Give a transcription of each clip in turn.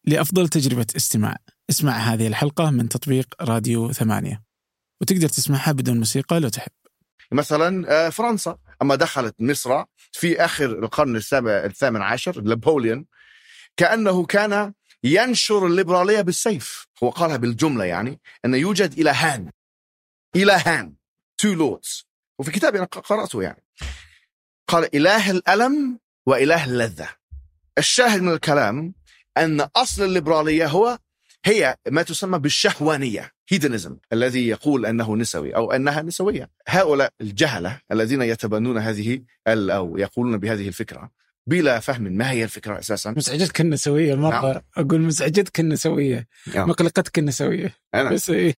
لأفضل تجربة استماع. اسمع هذه الحلقة من تطبيق راديو 8، وتقدر تسمعها بدون موسيقى لو تحب. مثلا فرنسا أما دخلت مصر في آخر القرن الثامن عشر، نابليون كأنه كان ينشر الليبرالية بالسيف. هو قالها بالجملة، يعني أن يوجد إلهان two lords. وفي كتابي أنا قرأته يعني قال إله الألم وإله اللذة. الشاهد من الكلام أن أصل الليبرالية هي ما تسمى بالشهوانية، هيدنزم، الذي يقول أنه نسوي أو أنها نسوية. هؤلاء الجهلة الذين يتبنون هذه أو يقولون بهذه الفكرة بلا فهم ما هي الفكرة أساسا. مسعجتك النسوية مرة. نعم. أقول مسعجتك النسوية، مقلقتك النسوية. بس إيه.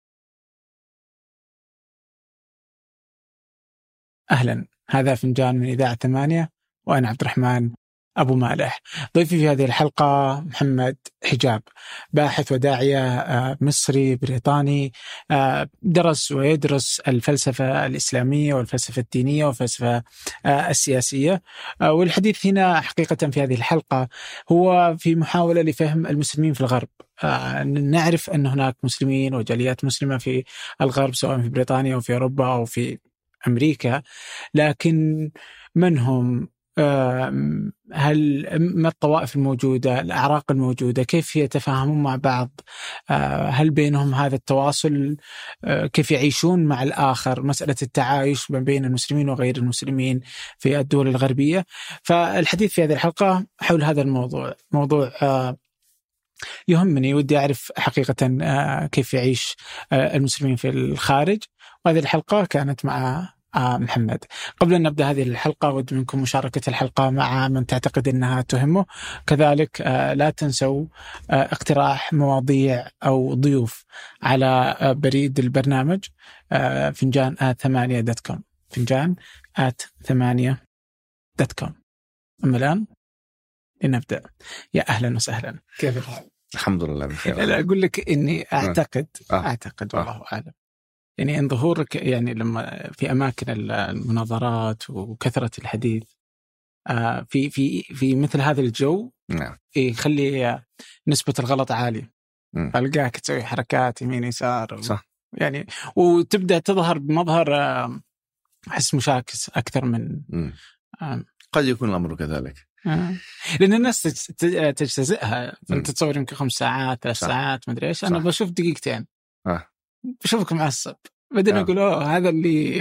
أهلا، هذا فنجان من إذاعة 8، وأنا عبد الرحمن أبو مالح. ضيفي في هذه الحلقة محمد حجاب، باحث وداعية مصري بريطاني، درس ويدرس الفلسفة الإسلامية والفلسفة الدينية والفلسفة السياسية. والحديث هنا حقيقة في هذه الحلقة هو في محاولة لفهم المسلمين في الغرب. نعرف أن هناك مسلمين وجاليات مسلمة في الغرب، سواء في بريطانيا أو في أوروبا أو في أمريكا، لكن من هم؟ هل ما الطوائف الموجودة، الأعراق الموجودة، كيف يتفاهمون مع بعض؟ هل بينهم هذا التواصل؟ كيف يعيشون مع الآخر؟ مسألة التعايش ما بين المسلمين وغير المسلمين في الدول الغربية. فالحديث في هذه الحلقة حول هذا الموضوع، موضوع يهمني، ودي أعرف حقيقة كيف يعيش المسلمين في الخارج. وهذه الحلقة كانت مع محمد. قبل أن نبدأ هذه الحلقة أود منكم مشاركة الحلقة مع من تعتقد أنها تهمه. كذلك لا تنسوا اقتراح مواضيع أو ضيوف على بريد البرنامج فنجان@8.com، فنجان@8.com. أما الآن لنبدأ. يا أهلا وسهلا، كيف الحال؟ الحمد لله بخير. لا أقول لك إني أعتقد والله أعلم، يعني إن ظهورك يعني لما في أماكن المناظرات وكثرة الحديث في مثل هذا الجو يخلي نسبة الغلط عالية. ألقاك تسوي حركات يمين يسار صح. يعني، وتبدأ تظهر بمظهر أحس مشاكس أكثر من قد يكون الأمر كذلك. لأن الناس تجتزئها. فأنت تصور يمكن 5 ساعات 3 ساعات ما أدري إيش، أنا بشوف دقيقتين بشوفك معصب، بدنا نقول هذا اللي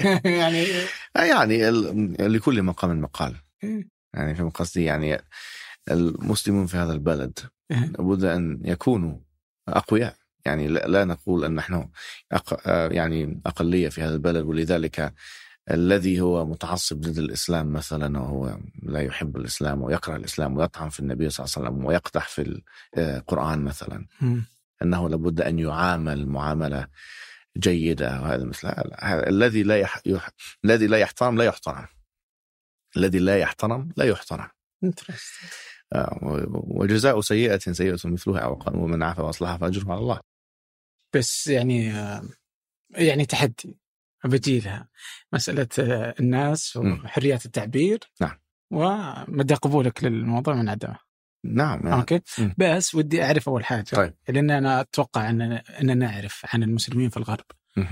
يعني لكل مقام مقال. يعني في قصدي يعني المسلمون في هذا البلد لابد أن يكونوا أقوياء. يعني لا نقول أن نحن يعني أقلية في هذا البلد، ولذلك الذي هو متعصب ضد الإسلام مثلا، وهو لا يحب الإسلام ويكره الإسلام ويطعن في النبي صلى الله عليه وسلم ويقدح في القرآن مثلا، أنه لابد أن يعامل معاملة جيدة. وهذا مثل الذي الذي لا يحترم لا يحترم، الذي لا يحترم لا يحترم. وجزاء سيئة سيئة مثلها، ومن عفا وأصلح فأجره على الله. بس يعني تحدي بجيلها مسألة الناس وحريات التعبير. نعم. ومدى قبولك للموضوع من عدمه. نعم. أوكي. بس ودي أعرف أول حاجة. طيب. لأن أنا أتوقع أننا نعرف عن المسلمين في الغرب،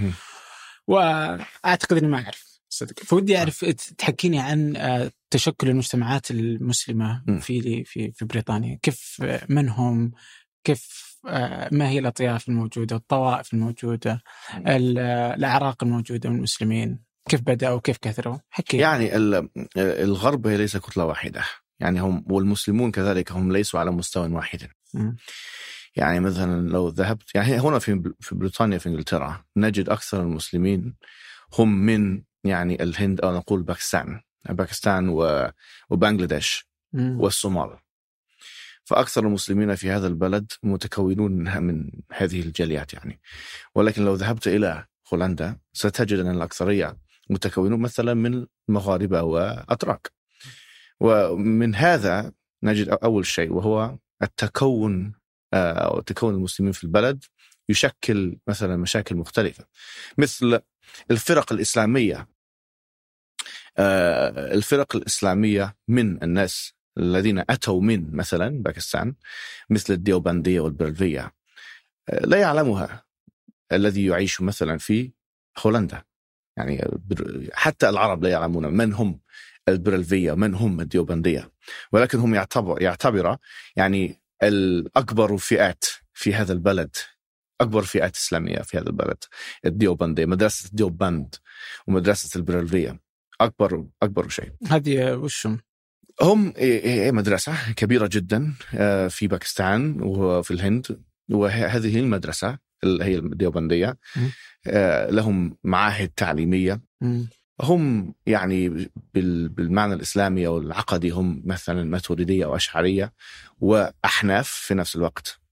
وأعتقد أني ما أعرف صدق. فودي أعرف تحكيني عن تشكل المجتمعات المسلمة في بريطانيا. كيف منهم، كيف ما هي الأطياف الموجودة، الطوائف الموجودة، الأعراق الموجودة من المسلمين، كيف بدأوا كيف كثروا؟ حكي. يعني الغرب هي ليس كتلة واحدة، يعني هم والمسلمون كذلك هم ليسوا على مستوى واحد. يعني مثلا لو ذهبت يعني هنا في بريطانيا في إنجلترا نجد أكثر المسلمين هم من يعني الهند أو نقول باكستان وبنغلاديش والصومال. فأكثر المسلمين في هذا البلد متكونون من هذه الجاليات يعني. ولكن لو ذهبت إلى هولندا ستجد أن الأكثرية متكونون مثلا من مغاربة وأتراك. ومن هذا نجد أول شيء وهو التكون أو تكون المسلمين في البلد يشكل مثلا مشاكل مختلفة، مثل الفرق الإسلامية. الفرق الإسلامية من الناس الذين أتوا من مثلا باكستان مثل الديوبندية والبرلفية لا يعلمها الذي يعيش مثلا في هولندا. يعني حتى العرب لا يعلمون من هم البرلفية من هم الديوبندية، ولكن هم يعتبر يعني الأكبر فئات في هذا البلد، أكبر فئات إسلامية في هذا البلد الديوبندية، مدرسة الديوبند ومدرسة البرلفية أكبر شيء. هذه وشهم؟ هم مدرسة كبيرة جدا في باكستان وفي الهند، وهذه المدرسة هي الديوبندية لهم معاهد تعليمية. هم يعني بالمعنى الإسلامي أو العقدي هم مثلا ماتريدية أو أشعرية وأحناف في نفس الوقت.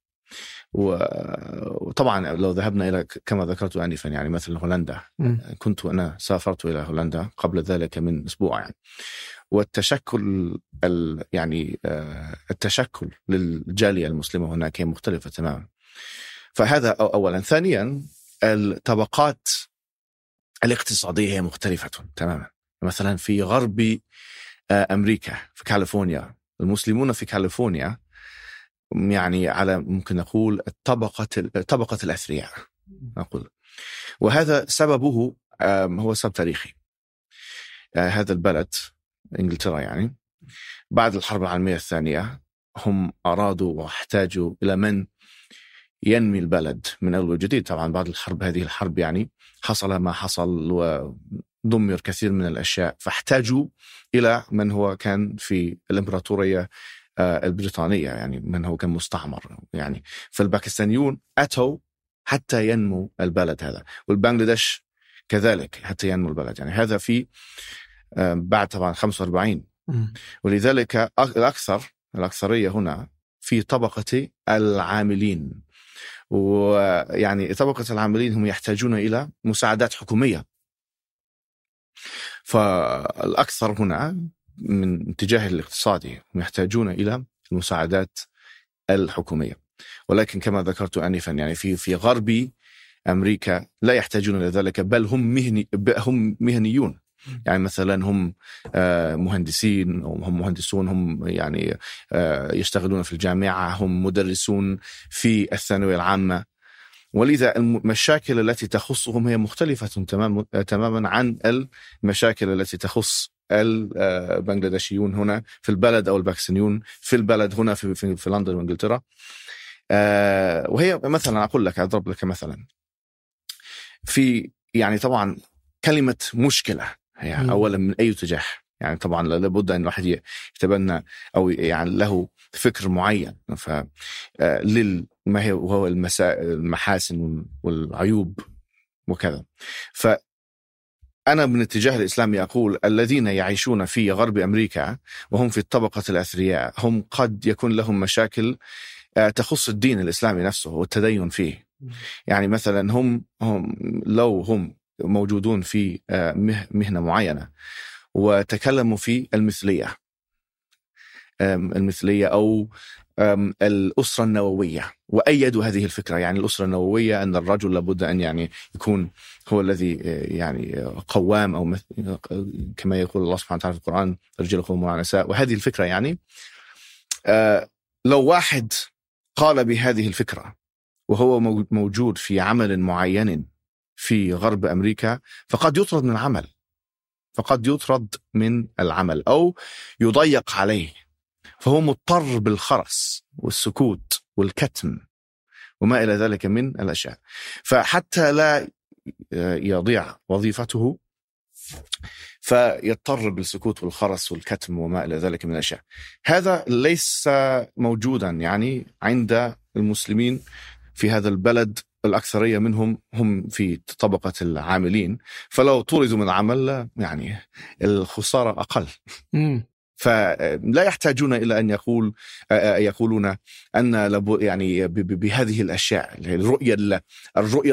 وطبعا لو ذهبنا إلى كما ذكرت آنفا يعني مثل هولندا، أنا سافرت إلى هولندا قبل ذلك من أسبوع يعني، والتشكل يعني التشكل للجالية المسلمة هناك هي مختلفة تماما. فهذا أولا. ثانيا الطبقات الاقتصادية هي مختلفة تماما. مثلا في غرب أمريكا في كاليفورنيا، المسلمون في كاليفورنيا يعني على ممكن نقول طبقة الأثرياء نقول، وهذا سببه هو سبب تاريخي. هذا البلد إنجلترا يعني بعد الحرب العالمية الثانية هم أرادوا واحتاجوا إلى من ينمي البلد من أول وجديد. طبعا بعد الحرب، هذه الحرب يعني حصل ما حصل ودمر كثير من الأشياء، فاحتاجوا إلى من هو كان في الإمبراطورية البريطانية، يعني من هو كان مستعمر يعني. فالباكستانيون أتوا حتى ينمو البلد هذا، والبنغلاديش كذلك حتى ينمو البلد يعني. هذا في بعد طبعا 45. ولذلك الأكثرية هنا في طبقة العاملين، ويعني طبقة العاملين هم يحتاجون إلى مساعدات حكومية. فالأكثر هنا من اتجاه الاقتصادي هم يحتاجون إلى المساعدات الحكومية. ولكن كما ذكرت آنفا يعني في غرب أمريكا لا يحتاجون إلى ذلك، بل هم مهنيون. يعني مثلا هم مهندسين، هم مهندسون، هم يعني يشتغلون في الجامعة، هم مدرسون في الثانوية العامة. ولذا المشاكل التي تخصهم هي مختلفة تماما عن المشاكل التي تخص البنغلاديشيون هنا في البلد أو الباكستانيون في البلد هنا في لندن وإنجلترا. وهي مثلا أقول لك، أضرب لك مثلا في يعني طبعا كلمة مشكلة هي أولا من أي اتجاه. يعني طبعا لابد أن الواحد يتبنى أو يعني له فكر معين ما هو المحاسن والعيوب وكذا. فأنا من اتجاه الإسلامي أقول الذين يعيشون في غرب أمريكا وهم في الطبقة الأثرياء هم قد يكون لهم مشاكل تخص الدين الإسلامي نفسه والتدين فيه. يعني مثلا هم لو هم موجودون في مهنة معينة وتكلموا في المثلية أو الأسرة النووية وأيدوا هذه الفكرة، يعني الأسرة النووية أن الرجل لابد أن يعني يكون هو الذي يعني قوام، أو كما يقول الله سبحانه وتعالى في القرآن الرجال قوامون على النساء. وهذه الفكرة يعني لو واحد قال بهذه الفكرة وهو موجود في عمل معين في غرب أمريكا فقد يطرد من العمل أو يضيق عليه، فهو مضطر بالخرس والسكوت والكتم وما إلى ذلك من الأشياء. فحتى لا يضيع وظيفته فيضطر بالسكوت والخرس والكتم وما إلى ذلك من الأشياء. هذا ليس موجودا يعني عند المسلمين في هذا البلد. الأكثرية منهم هم في طبقة العاملين، فلو طردوا من العمل يعني الخسارة أقل. فلا يحتاجون إلى أن يقولون أن يعني بهذه الأشياء، الرؤية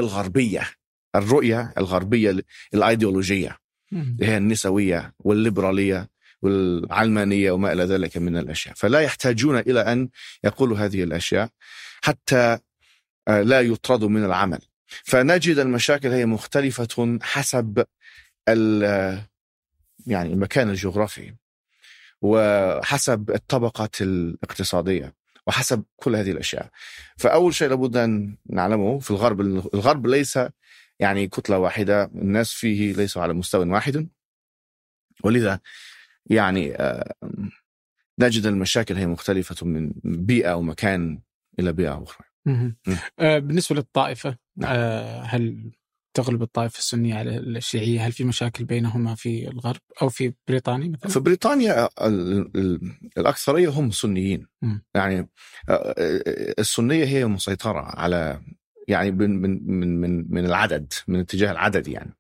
الغربية الأيديولوجية هي النسوية والليبرالية والعلمانية وما إلى ذلك من الأشياء. فلا يحتاجون إلى أن يقولوا هذه الأشياء حتى لا يطردوا من العمل. فنجد المشاكل هي مختلفة حسب يعني المكان الجغرافي. وحسب الطبقات الاقتصادية وحسب كل هذه الأشياء. فأول شيء لابد أن نعلمه في الغرب ليس يعني كتلة واحدة، الناس فيه ليسوا على مستوى واحد، ولذا يعني نجد المشاكل هي مختلفة من بيئة أو مكان إلى بيئة أخرى. بالنسبة للطائفة، هل تغلب الطائفة السنية على الشيعية؟ هل في مشاكل بينهما في الغرب أو في بريطانيا مثلا؟ في بريطانيا الأكثرية هم سنيين. يعني السنية هي مسيطرة على يعني من العدد، من اتجاه العدد يعني.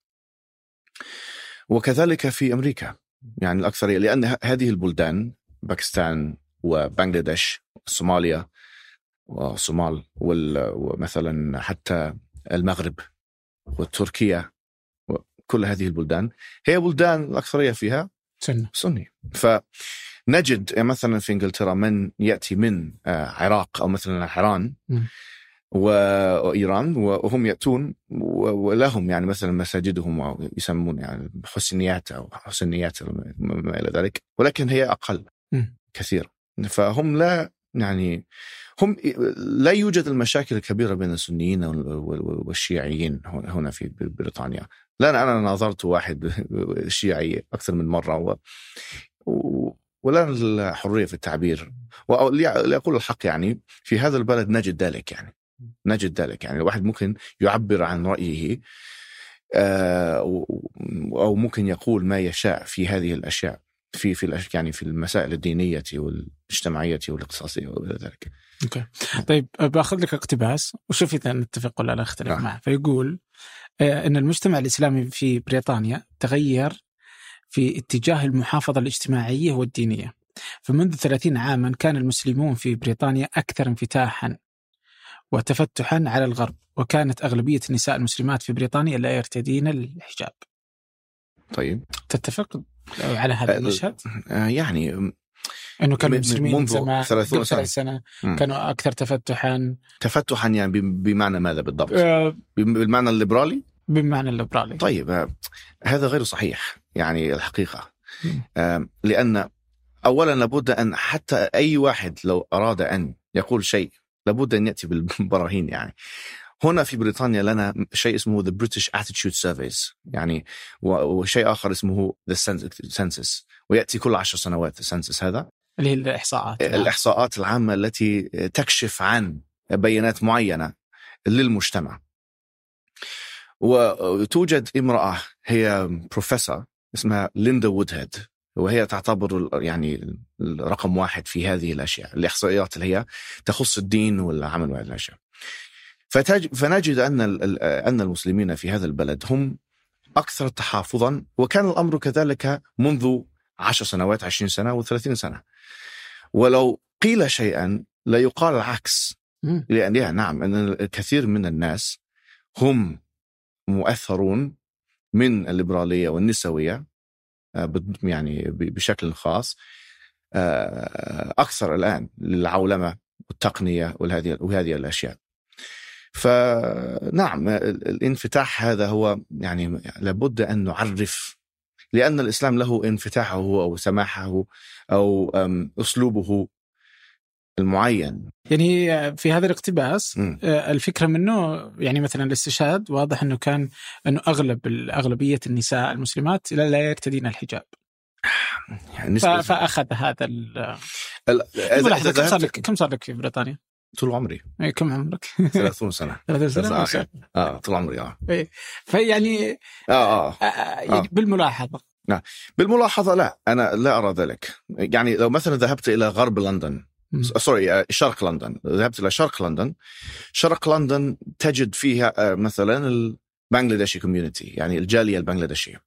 وكذلك في أمريكا يعني الأكثرية، لأن هذه البلدان باكستان وبنغلاديش وصوماليا وصومال ومثلا حتى المغرب وتركيا وكل هذه البلدان هي بلدان الأكثرية فيها سني. فنجد مثلا في إنجلترا من يأتي من عراق أو مثلا إيران وإيران، وهم يأتون ولهم يعني مثلا مساجدهم يسمون يعني حسنيات أو حسنيات ما إلى ذلك، ولكن هي أقل كثير. فهم لا يعني هم لا يوجد المشاكل الكبيرة بين السنيين والشيعيين هنا في بريطانيا. لا أنا ناظرت واحد شيعي أكثر من مرة ولا الحرية في التعبير. وأقول الحق يعني في هذا البلد نجد ذلك يعني الواحد ممكن يعبر عن رأيه أو ممكن يقول ما يشاء في هذه الأشياء في يعني في المسائل الدينية والاجتماعية والاقتصادية وغير ذلك. اوكي. طيب باخذ لك اقتباس وشوف اذا نتفق ولا لا نختلف معه. فيقول ان المجتمع الاسلامي في بريطانيا تغير في اتجاه المحافظة الاجتماعية والدينية، فمنذ 30 عاما كان المسلمون في بريطانيا أكثر انفتاحا وتفتحا على الغرب، وكانت أغلبية النساء المسلمات في بريطانيا لا يرتدين الحجاب. طيب تتفق على هذا المشهد؟ يعني أنه كانوا المسلمين منذ زمان 30 سنة كانوا أكثر تفتحا يعني بمعنى ماذا بالضبط؟ بالمعنى الليبرالي؟ بمعنى الليبرالي. طيب هذا غير صحيح يعني الحقيقة. لأن أولا لابد أن حتى أي واحد لو أراد أن يقول شيء لابد أن يأتي بالبراهين. يعني هنا في بريطانيا لنا شيء اسمه The British Attitude Surveys يعني، وشيء آخر اسمه The Census، ويأتي كل 10 سنوات السنسس، هذا اللي هي الإحصاءات العامة التي تكشف عن بيانات معينة للمجتمع. وتوجد امرأة هي بروفيسور اسمها ليندا وودهيد، وهي تعتبر يعني الرقم 1 في هذه الأشياء، الإحصائيات اللي هي تخص الدين والعمل وهذه الأشياء. فنجد أن المسلمين في هذا البلد هم أكثر تحافظا، وكان الأمر كذلك منذ 10 سنوات 20 سنة و30 سنة. ولو قيل شيئا لا يقال العكس، لأن نعم أن الكثير من الناس هم مؤثرون من الليبرالية والنسوية يعني بشكل خاص أكثر الآن للعولمة والتقنية وهذه الأشياء. فنعم الانفتاح هذا هو يعني لابد أن نعرف، لأن الإسلام له انفتاحه أو سماحه أو أسلوبه المعين. يعني في هذا الاقتباس الفكرة منه يعني مثلا الاستشهاد واضح أنه كان أنه أغلبية النساء المسلمات لا يرتدين الحجاب، يعني فأخذ هذا كم صار لك في بريطانيا؟ طول عمري. كم عمرك؟ 30 سنة. 30 سنة. طول عمري. فيعني بالملاحظة. نعم بالملاحظة لا أنا لا أرى ذلك. يعني لو مثلا ذهبت إلى غرب لندن شرق لندن، ذهبت إلى شرق لندن تجد فيها مثلا البنغلاديشي كوميونيتي، يعني الجالية البنغلاديشية،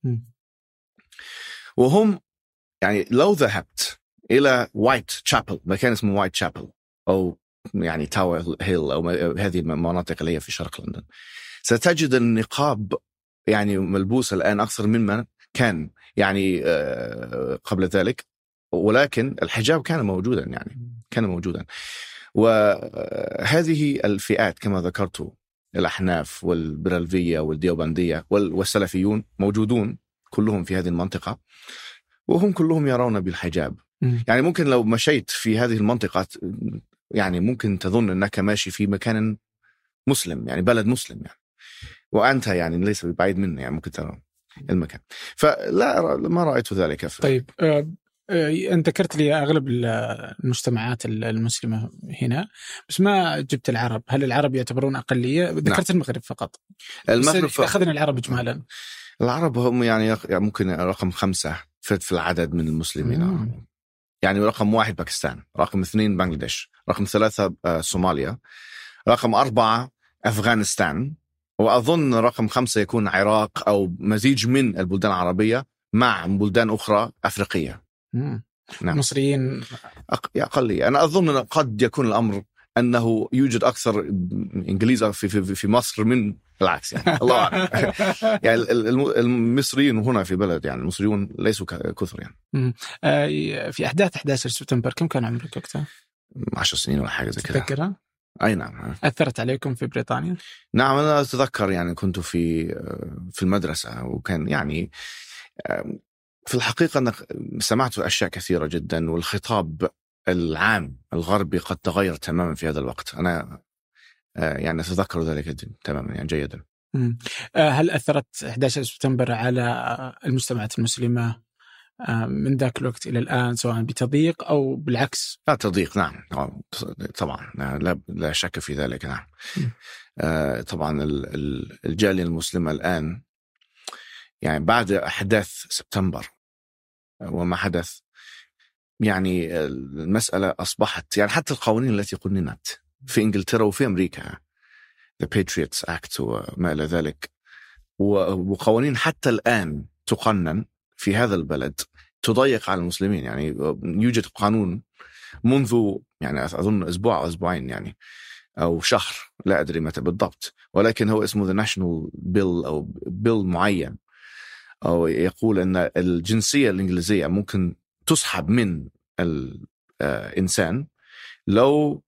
وهم يعني لو ذهبت إلى وايت شابل، مكان اسمه وايت شابل أو يعني تاور هيل أو هذه المناطق اللي هي في شرق لندن، ستجد النقاب يعني ملبوس الآن أكثر مما كان يعني قبل ذلك، ولكن الحجاب كان موجودا. وهذه الفئات كما ذكرت، الأحناف والبرلفية والديوبندية والسلفيون موجودون كلهم في هذه المنطقة، وهم كلهم يرون بالحجاب يعني ممكن لو مشيت في هذه المنطقة يعني ممكن تظن أنك ماشي في مكان مسلم، يعني بلد مسلم يعني، وأنت يعني ليس بعيد منه، يعني ممكن ترى المكان. فلا ما رأيت ذلك. طيب أنت ذكرت لي أغلب المجتمعات المسلمة هنا، بس ما جبت العرب. هل العرب يعتبرون أقلية؟ ذكرت المغرب فقط. المغرب أخذنا العرب إجمالا. العرب هم يعني ممكن رقم 5 في العدد من المسلمين. يعني رقم 1 باكستان، رقم 2 بنغلاديش، رقم 3 صوماليا، رقم 4 أفغانستان، وأظن رقم 5 يكون العراق أو مزيج من البلدان العربية مع بلدان أخرى أفريقية. نعم. مصريين أقلية. أنا أظن أن قد يكون الأمر أنه يوجد أكثر إنجليز في مصر من العكس، يعني الله أعلم. يعني المصريين هنا في بلد، يعني المصريون ليسوا كثر يعني. في أحداث 11 سبتمبر كم كان عمرك وقتها؟ 10 سنين ولا حاجة زي كذا. تذكرها؟ أي نعم. أثرت عليكم في بريطانيا؟ نعم، أنا أتذكر يعني كنت في المدرسة، وكان يعني في الحقيقة أنا سمعت أشياء كثيرة جدا، والخطاب العام الغربي قد تغير تماما في هذا الوقت. أنا يعني أتذكر ذلك تماما يعني جيدا. هل أثرت 11 سبتمبر على المجتمعات المسلمة من ذاك الوقت إلى الآن، سواء بتضييق أو بالعكس؟ لا تضييق، نعم طبعا، لا شك في ذلك. نعم. طبعا الجالية المسلمة الآن يعني بعد أحداث سبتمبر وما حدث، يعني المسألة أصبحت يعني حتى القوانين التي قننت في إنجلترا وفي أمريكا، The Patriots Act وما إلى ذلك، وقوانين حتى الآن تقنن في هذا البلد تضيق على المسلمين. يعني يوجد قانون منذ يعني أظن أسبوع أو أسبوعين يعني أو شهر، لا أدري متى بالضبط، ولكن هو اسمه The National Bill أو Bill معين، أو يقول أن الجنسية الإنجليزية ممكن تسحب من الإنسان لو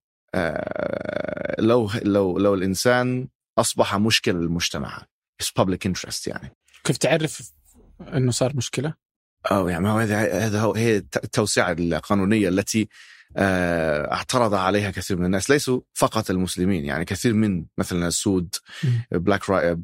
الإنسان أصبح مشكلة للمجتمع. It's public interest يعني. كيف تعرف أنه صار مشكلة؟ يعني هي التوسعة القانونية التي اعترض عليها كثير من الناس، ليسوا فقط المسلمين، يعني كثير من مثلا السود Black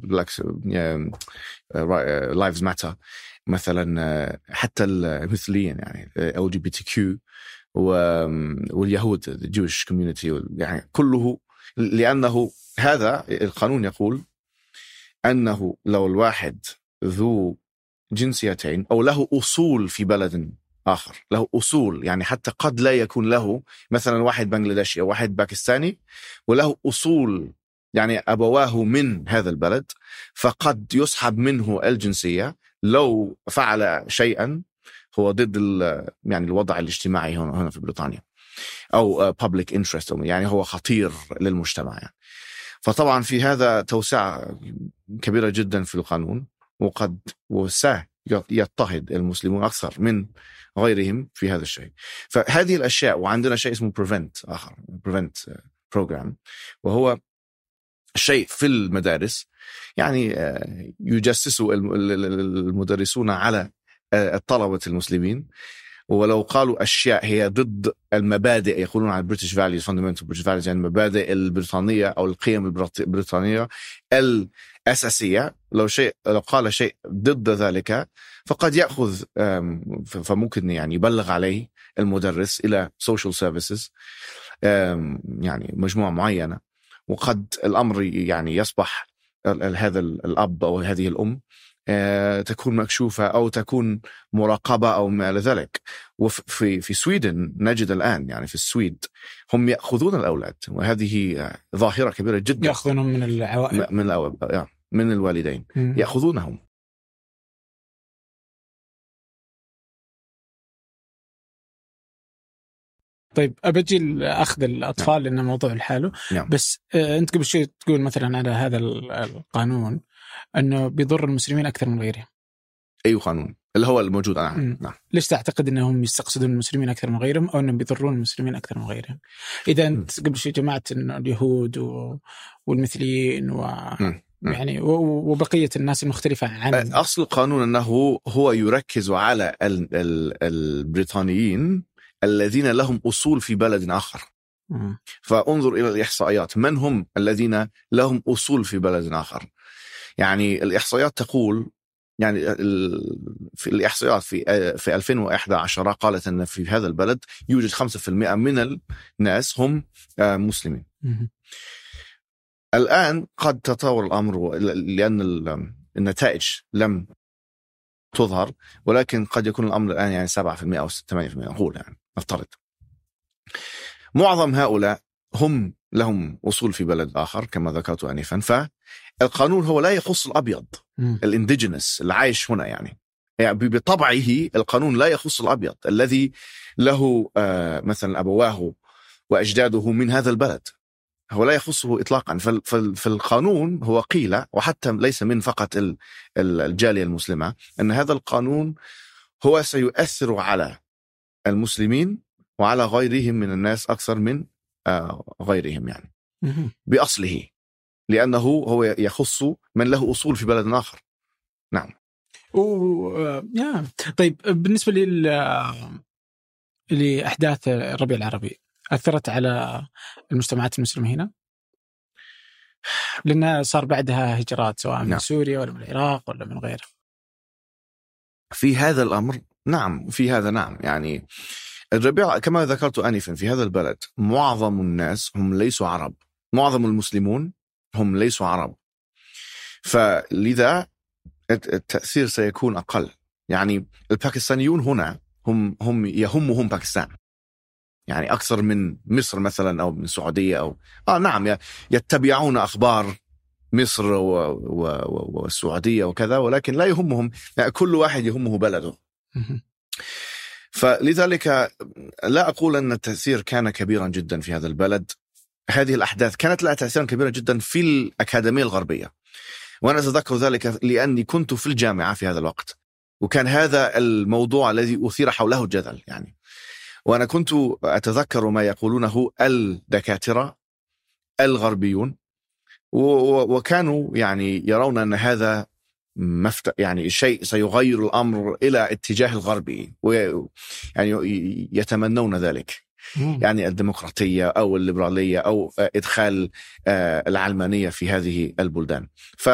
Lives Matter مثلا، حتى المثليين يعني LGBTQ واليهود Jewish community، يعني كله، لأنه هذا القانون يقول أنه لو الواحد ذو جنسيتين أو له أصول في بلد آخر، له أصول يعني حتى قد لا يكون له مثلا واحد بنغلاديشي أو واحد باكستاني وله أصول يعني أبواه من هذا البلد، فقد يسحب منه الجنسية لو فعل شيئا هو ضد يعني الوضع الاجتماعي هنا في بريطانيا، أو public interest، يعني هو خطير للمجتمع يعني. فطبعا في هذا توسعة كبيرة جدا في القانون، وقد يضطهد المسلمون أكثر من غيرهم في هذا الشيء. فهذه الأشياء، وعندنا شيء اسمه prevent program، وهو شيء في المدارس يعني يجسس المدرسون على الطلبة المسلمين، ولو قالوا أشياء هي ضد المبادئ، يقولون عن British values fundamental British values، يعني المبادئ البريطانية أو القيم البريطانية الأساسية، لو قال شيء ضد ذلك فقد يأخذ، فممكن يعني يبلغ عليه المدرس إلى social services يعني مجموعة معينة، وقد الأمر يعني يصبح هذا الأب أو هذه الأم تكون مكشوفة أو تكون مراقبة أو ما إلى ذلك. وفي سويدن نجد الآن يعني في السويد هم يأخذون الأولاد، وهذه ظاهرة كبيرة جدا. يأخذونهم من العوائل، من الوالدين يأخذونهم. طيب أبجي أخذ الأطفال لأنه موضوع لحاله. بس أنت قبل شوي تقول مثلا على هذا القانون أنه بيضر المسلمين أكثر من غيرهم. أي قانون اللي هو الموجود الآن. نعم. ليش تعتقد أنهم يستقصدون المسلمين أكثر من غيرهم، أو أنهم بيضرون المسلمين أكثر من غيرهم؟ إذا أنت قبل شوي جمعت أنه اليهود والمثليين يعني وبقية الناس المختلفة عن أصل القانون أنه هو يركز على البريطانيين الذين لهم أصول في بلد آخر. فانظر إلى الإحصائيات، من هم الذين لهم أصول في بلد آخر؟ يعني الإحصائيات تقول، يعني في الإحصائيات في 2011 قالت أن في هذا البلد يوجد 5% من الناس هم مسلمين. الآن قد تطور الأمر لأن النتائج لم تظهر، ولكن قد يكون الأمر الآن يعني 7% أو 8%، نقول يعني نفترض. معظم هؤلاء هم لهم أصول في بلد آخر كما ذكرت آنفا، فالقانون هو لا يخص الأبيض الانديجينس اللي عايش هنا، يعني بطبعه القانون لا يخص الأبيض الذي له مثلا أبواه وأجداده من هذا البلد، هو لا يخصه إطلاقا. فالقانون هو قيل، وحتى ليس من فقط الجالية المسلمة، أن هذا القانون هو سيؤثر على المسلمين وعلى غيرهم من الناس أكثر من غيرهم، يعني بأصله، لأنه هو يخص من له أصول في بلد آخر. نعم. طيب بالنسبة لأحداث الربيع العربي، أثرت على المجتمعات المسلمة هنا؟ لأنها صار بعدها هجرات سواء من سوريا ولا من العراق ولا من غيره. في هذا الأمر نعم، في هذا نعم. يعني الربيع كما ذكرت آنفا، في هذا البلد معظم الناس هم ليسوا عرب، معظم المسلمون هم ليسوا عرب، فلذا التأثير سيكون أقل. يعني الباكستانيون هنا هم يهمهم باكستان، يعني أكثر من مصر مثلا أو من السعودية أو نعم، يتبعون أخبار مصر والسعودية وكذا، ولكن لا يهمهم، يعني كل واحد يهمه بلده. فلذلك لا أقول أن التأثير كان كبيرا جدا في هذا البلد. هذه الأحداث كانت لها تأثيرا كبيرا جدا في الأكاديمية الغربية، وأنا أتذكر ذلك لأني كنت في الجامعة في هذا الوقت، وكان هذا الموضوع الذي أثير حوله الجدل يعني. وأنا كنت أتذكر ما يقولونه الدكاترة الغربيون، وكانوا يعني يرون أن هذا يعني شيء سيغير الأمر إلى اتجاه الغربي، يعني يتمنون ذلك، يعني الديمقراطية أو الليبرالية أو إدخال العلمانية في هذه البلدان.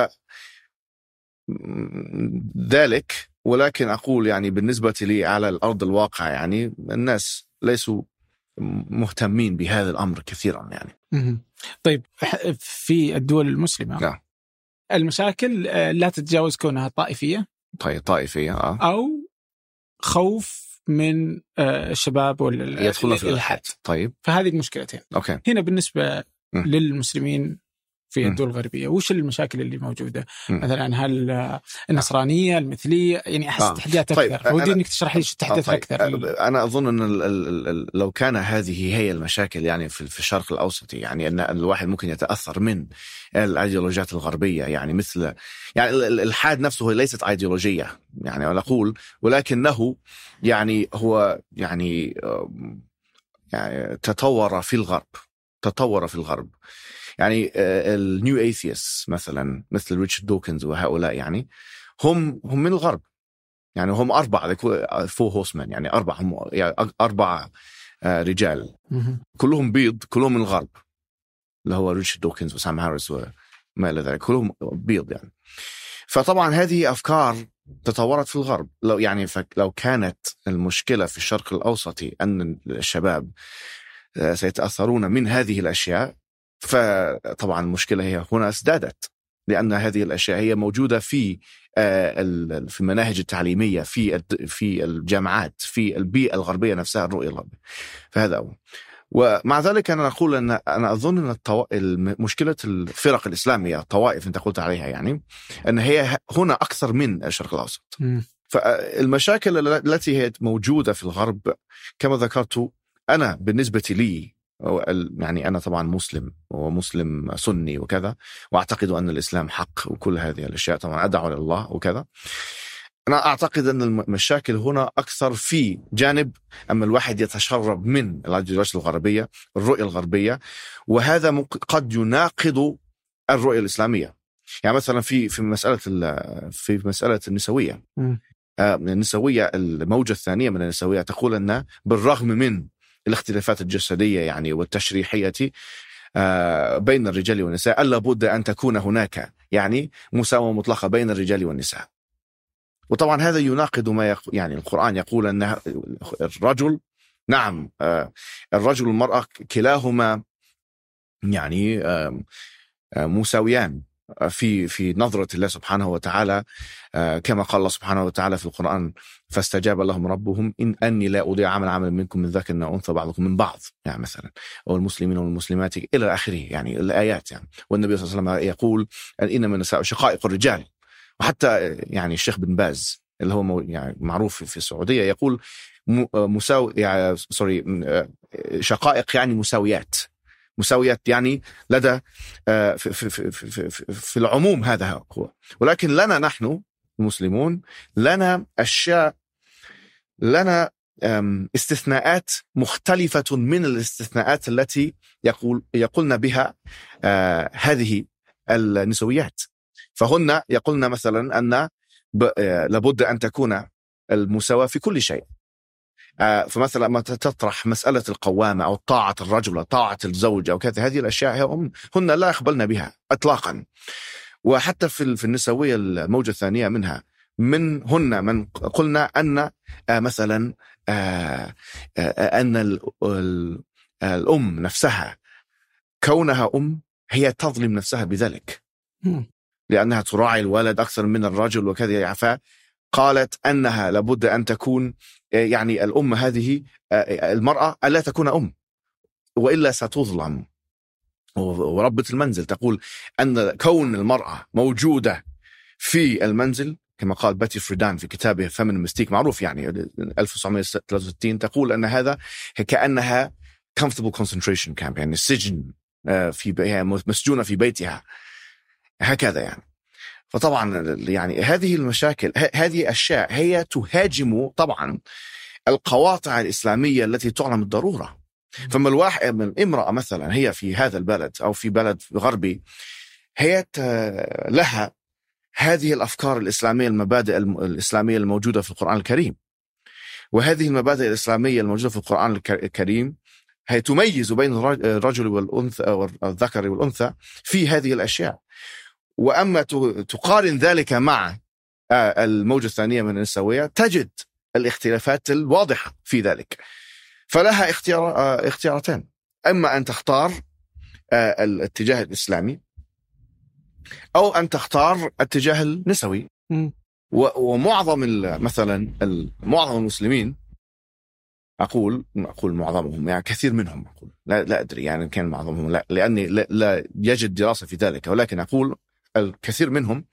فذلك، ولكن أقول يعني بالنسبة لي على الأرض الواقع، يعني الناس ليسوا مهتمين بهذا الأمر كثيرا يعني. طيب في الدول المسلمة المشاكل لا تتجاوز كونها طائفية. طيب طائفية أو خوف من الشباب ولا يدخلون في الإلحاد. طيب فهذه المشكلتين. أوكي. هنا بالنسبة للمسلمين في الدول الغربية وش المشاكل اللي موجودة؟ مثلا هل النصرانية المثلية، يعني أحس تحديات أكثر. طيب ودي إنك تشرح لي التحديات أكثر. أنا أظن أن لو كان هذه هي المشاكل يعني في الشرق الأوسط، يعني أن الواحد ممكن يتأثر من الأيديولوجيات الغربية، يعني مثل يعني الإلحاد نفسه ليست أيديولوجية يعني أنا أقول، ولكنه يعني هو يعني تطور في الغرب. يعني النيو ايثيس مثلا مثل ريتشارد دوكنز وهؤلاء، يعني هم من الغرب، يعني هم 4 فور هوسمان، يعني 4 رجال كلهم بيض، كلهم من الغرب، اللي هو ريتشارد دوكنز وسام هاريس وما إلى ذلك، كلهم بيض يعني. فطبعا هذه أفكار تطورت في الغرب. لو كانت المشكلة في الشرق الأوسطي أن الشباب سيتأثرون من هذه الأشياء، فطبعا المشكلة هي هنا ازدادت، لأن هذه الأشياء هي موجودة في المناهج التعليمية، في الجامعات، في البيئة الغربية نفسها، الرؤية الغربية. فهذا أول. ومع ذلك أنا أقول أنا أظن أن مشكلة الفرق الإسلامية، الطوائف أنت قلت عليها، يعني أن هي هنا أكثر من الشرق الأوسط. فالمشاكل التي هي موجودة في الغرب كما ذكرت، أنا بالنسبة لي يعني أنا طبعا مسلم سني وكذا، وأعتقد أن الإسلام حق وكل هذه الأشياء، طبعا أدعو إلى الله وكذا. أنا أعتقد أن المشاكل هنا أكثر في جانب أما الواحد يتشرب من الأيديولوجيا الغربية، الرؤية الغربية، وهذا قد يناقض الرؤية الإسلامية. يعني مثلا في مسألة النسوية، النسوية الموجة الثانية من النسوية تقول أن بالرغم من الاختلافات الجسدية يعني والتشريحية بين الرجال والنساء ألا بد أن تكون هناك يعني مساواة مطلقة بين الرجال والنساء. وطبعا هذا يناقض ما يعني القرآن يقول أن الرجل نعم الرجل والمرأة كلاهما يعني مساويان في نظرة الله سبحانه وتعالى، كما قال الله سبحانه وتعالى في القرآن فاستجاب لهم ربهم إن أني لا أضيع عمل منكم من ذكر أو أنثى بعضكم من بعض يعني مثلا، أو المسلمين والمسلمات إلى آخره يعني الآيات يعني. والنبي صلى الله عليه وسلم يقول إنما النساء شقائق الرجال. وحتى يعني الشيخ بن باز اللي هو يعني معروف في السعودية يقول يعني شقائق يعني مساويات يعني لدى في العموم هذا هو. ولكن لنا نحن المسلمون لنا أشياء، لنا استثناءات مختلفة من الاستثناءات التي يقولن بها هذه النسويات. فهن يقولن مثلا أن لابد أن تكون المساواة في كل شيء. فمثلا ما تطرح مسألة القوامة أو طاعة الرجل أو طاعة الزوج أو كذا، هذه الأشياء هن لا يقبلن بها إطلاقا. وحتى في النسوية الموجة الثانية منها هن من قلنا أن مثلا أن الأم نفسها كونها أم هي تظلم نفسها بذلك لأنها تراعي الولد أكثر من الرجل وكذا. قالت أنها لابد أن تكون يعني الأم هذه المرأة ألا تكون أم وإلا ستظلم. وربة المنزل تقول أن كون المرأة موجودة في المنزل كما قال باتي فريدان في كتابه فمن مستيك معروف يعني 1963 تقول أن هذا كأنها comfortable concentration camp يعني السجن مسجونة في بيتها هكذا يعني. فطبعا يعني هذه المشاكل هذه أشياء هي تهاجم طبعا القواطع الإسلامية التي تعلم الضرورة. فما الواحد من امرأة مثلا هي في هذا البلد أو في بلد غربي هي لها هذه الأفكار الإسلامية المبادئ الإسلامية الموجودة في القرآن الكريم، وهذه المبادئ الإسلامية الموجودة في القرآن الكريم هي تميز بين الرجل والأنثى أو الذكر والأنثى في هذه الأشياء. وأما تقارن ذلك مع الموجة الثانية من النسوية تجد الاختلافات الواضحة في ذلك. فلها اختيارتين، أما أن تختار الاتجاه الإسلامي أو أن تختار الاتجاه النسوي. ومعظم مثلا معظم المسلمين أقول معظمهم يعني كثير منهم أقول لا أدري يعني كان معظمهم لا لأني لا يجد دراسة في ذلك، ولكن أقول الكثير منهم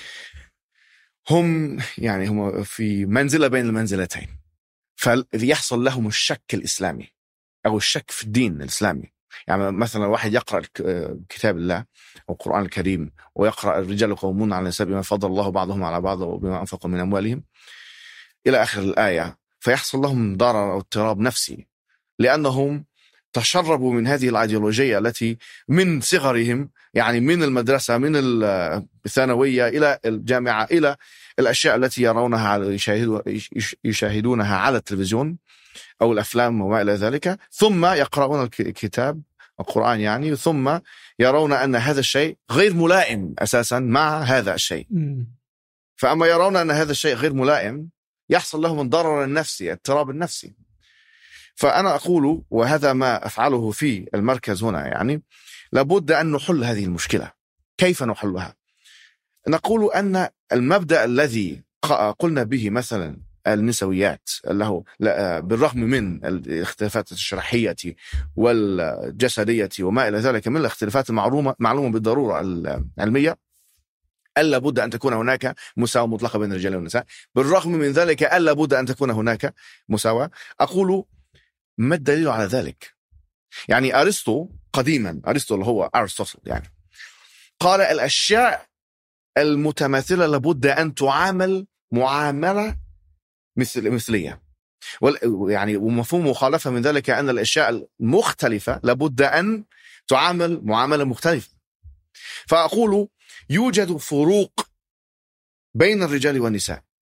هم في منزلة بين المنزلتين، فيحصل لهم الشك الإسلامي أو الشك في الدين الإسلامي. يعني مثلا واحد يقرأ كتاب الله أو القرآن الكريم ويقرأ الرجال قوامون على النساء بما فضل الله بعضهم على بعض وبما أنفقوا من أموالهم إلى آخر الآية، فيحصل لهم ضرر أو اضطراب نفسي لأنهم تشربوا من هذه الأيديولوجية التي من صغرهم يعني من المدرسة من الثانوية إلى الجامعة إلى الأشياء التي يرونها يشاهدونها على التلفزيون أو الأفلام وما إلى ذلك، ثم يقرؤون الكتاب القرآن يعني، ثم يرون أن هذا الشيء غير ملائم أساسا مع هذا الشيء. فأما يرون أن هذا الشيء غير ملائم يحصل لهم الضرر النفسي اضطراب النفسي. فأنا أقول وهذا ما أفعله في المركز هنا يعني لابد أن نحل هذه المشكلة. كيف نحلها؟ نقول أن المبدأ الذي قلنا به مثلا النسويات له بالرغم من الاختلافات الشرحية والجسدية وما إلى ذلك من الاختلافات معلومة بالضرورة العلمية، ألا بد أن تكون هناك مساواة مطلقة بين الرجال والنساء. بالرغم من ذلك ألا بد أن تكون هناك مساواة. أقول ما الدليل على ذلك؟ يعني أرسطو قديما، أرسطو اللي هو أرسطو يعني قال الأشياء المتماثلة لابد أن تعامل معاملة مثلية، يعني ومفهوم مخالفة من ذلك أن الأشياء المختلفة لابد أن تعامل معاملة مختلفة. فأقول يوجد فروق بين الرجال والنساء،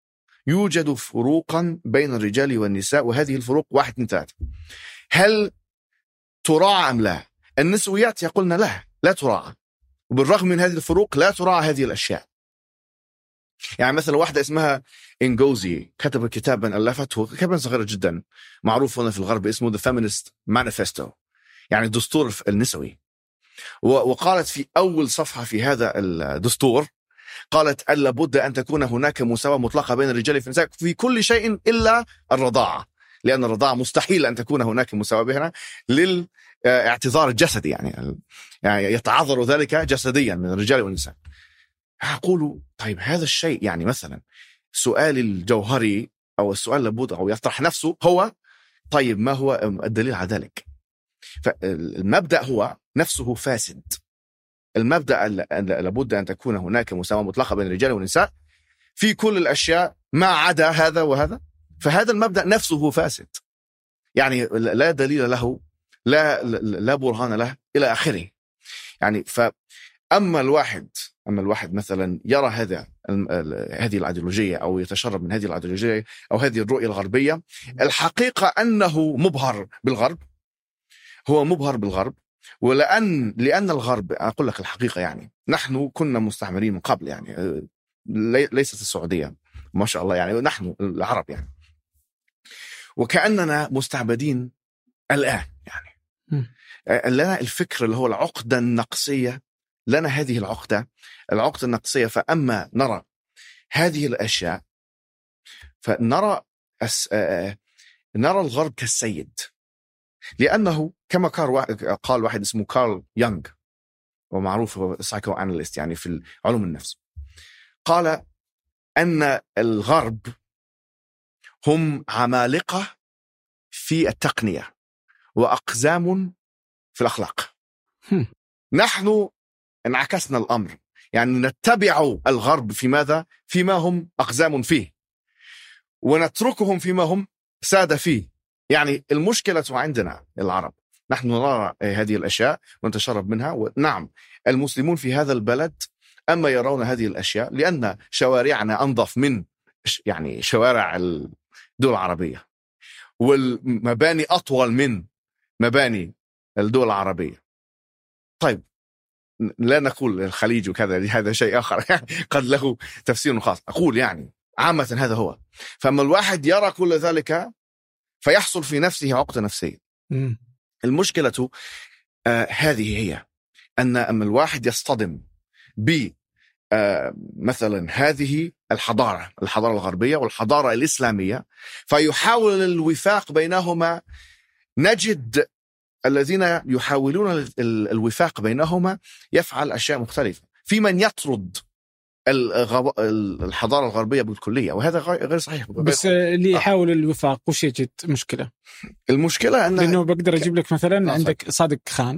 يوجد فروقا بين الرجال والنساء، وهذه الفروق 1 2 3. هل تراعى أم لا؟ النسويات يقولن لا تراعى، وبالرغم من هذه الفروق لا تراعى هذه الأشياء. يعني مثلا واحدة اسمها إنغوزي كتبت كتابا ألفته، كتابا صغيرة جدا معروف هنا في الغرب اسمه The Feminist Manifesto، يعني الدستور النسوي. وقالت في أول صفحة في هذا الدستور، قالت أن لابد أن تكون هناك مساواة مطلقة بين الرجال والنساء في كل شيء إلا الرضاعة، لأن الرضاعة مستحيل أن تكون هناك مساواة بينها للاعتذار الجسدي، يعني يتعذر ذلك جسديا من الرجال والنساء. أقول طيب هذا الشيء، يعني مثلا سؤال الجوهري أو السؤال لابد أو يطرح نفسه هو طيب ما هو الدليل على ذلك؟ فالمبدأ هو نفسه فاسد. المبدأ لابد أن تكون هناك مساواة مطلقة بين الرجال والنساء في كل الأشياء ما عدا هذا وهذا، فهذا المبدأ نفسه فاسد، يعني لا دليل له، لا برهان له إلى آخره. يعني فأما الواحد مثلا يرى هذه الأيديولوجية أو يتشرب من هذه الأيديولوجية أو هذه الرؤية الغربية، الحقيقة أنه مبهر بالغرب، هو مبهر بالغرب. لأن الغرب، أقول لك الحقيقة، يعني نحن كنا مستعمرين من قبل، يعني ليست السعودية ما شاء الله، يعني نحن العرب يعني، وكأننا مستعبدين الآن. يعني لنا الفكر اللي هو العقدة النقصية، لنا هذه العقدة النقصية. فأما نرى هذه الأشياء فنرى الغرب كالسيد، لأنه كما قال واحد اسمه كارل يونغ، ومعروف هو سايكو أناليست يعني في علوم النفس، قال أن الغرب هم عمالقة في التقنية وأقزام في الأخلاق. نحن انعكسنا الأمر، يعني نتبع الغرب في ماذا؟ فيما هم أقزام فيه، ونتركهم فيما هم سادة فيه. يعني المشكلة عندنا العرب، نحن نرى هذه الأشياء ونتشرب منها، ونعم المسلمون في هذا البلد أما يرون هذه الأشياء لأن شوارعنا أنظف من يعني شوارع الدول العربية، والمباني أطول من مباني الدول العربية. طيب لا نقول الخليج وكذا، هذا شيء آخر قد له تفسير خاص. أقول يعني عامة هذا هو. فأما الواحد يرى كل ذلك فيحصل في نفسه عقدة نفسية. المشكلة هذه هي أن أما الواحد يصطدم ب مثلا هذه الحضارة الغربية والحضارة الإسلامية، فيحاول الوفاق بينهما. نجد الذين يحاولون الوفاق بينهما يفعل أشياء مختلفة، في من يطرد الحضارة الغربية بالكلية، وهذا غير صحيح. بس اللي يحاول الوفاق وش يجد مشكلة؟ المشكلة لأنه بقدر أجيب لك مثلا عندك صادق خان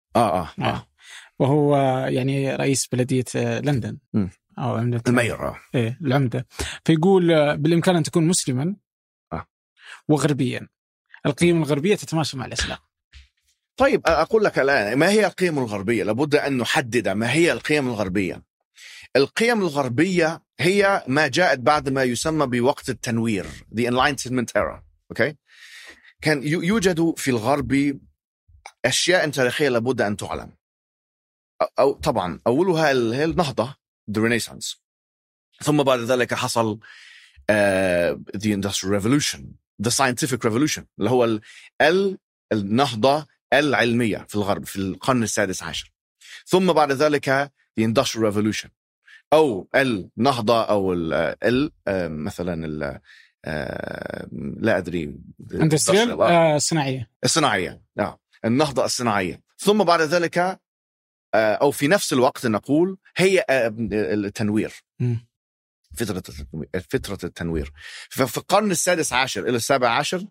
وهو يعني رئيس بلدية لندن أو عمدة المير العمدة، فيقول بالإمكان أن تكون مسلما وغربيا، القيم الغربية تتماشى مع الإسلام. طيب أقول لك الآن ما هي القيم الغربية؟ لابد أن نحدد ما هي القيم الغربية. القيم الغربية هي ما جاءت بعد ما يسمى بوقت التنوير The Enlightenment Era. كان يوجد في الغرب أشياء تاريخية لابد أن تعلم. أو طبعا أولها النهضة The Renaissance، ثم بعد ذلك حصل The Industrial Revolution The Scientific Revolution اللي هو النهضة العلمية في الغرب في القرن السادس عشر، ثم بعد ذلك The Industrial Revolution أو النهضة أو مثلا لا أدري الصناعية النهضة الصناعية، ثم بعد ذلك أو في نفس الوقت نقول هي التنوير، فترة التنوير. ففي القرن السادس عشر إلى السابع عشر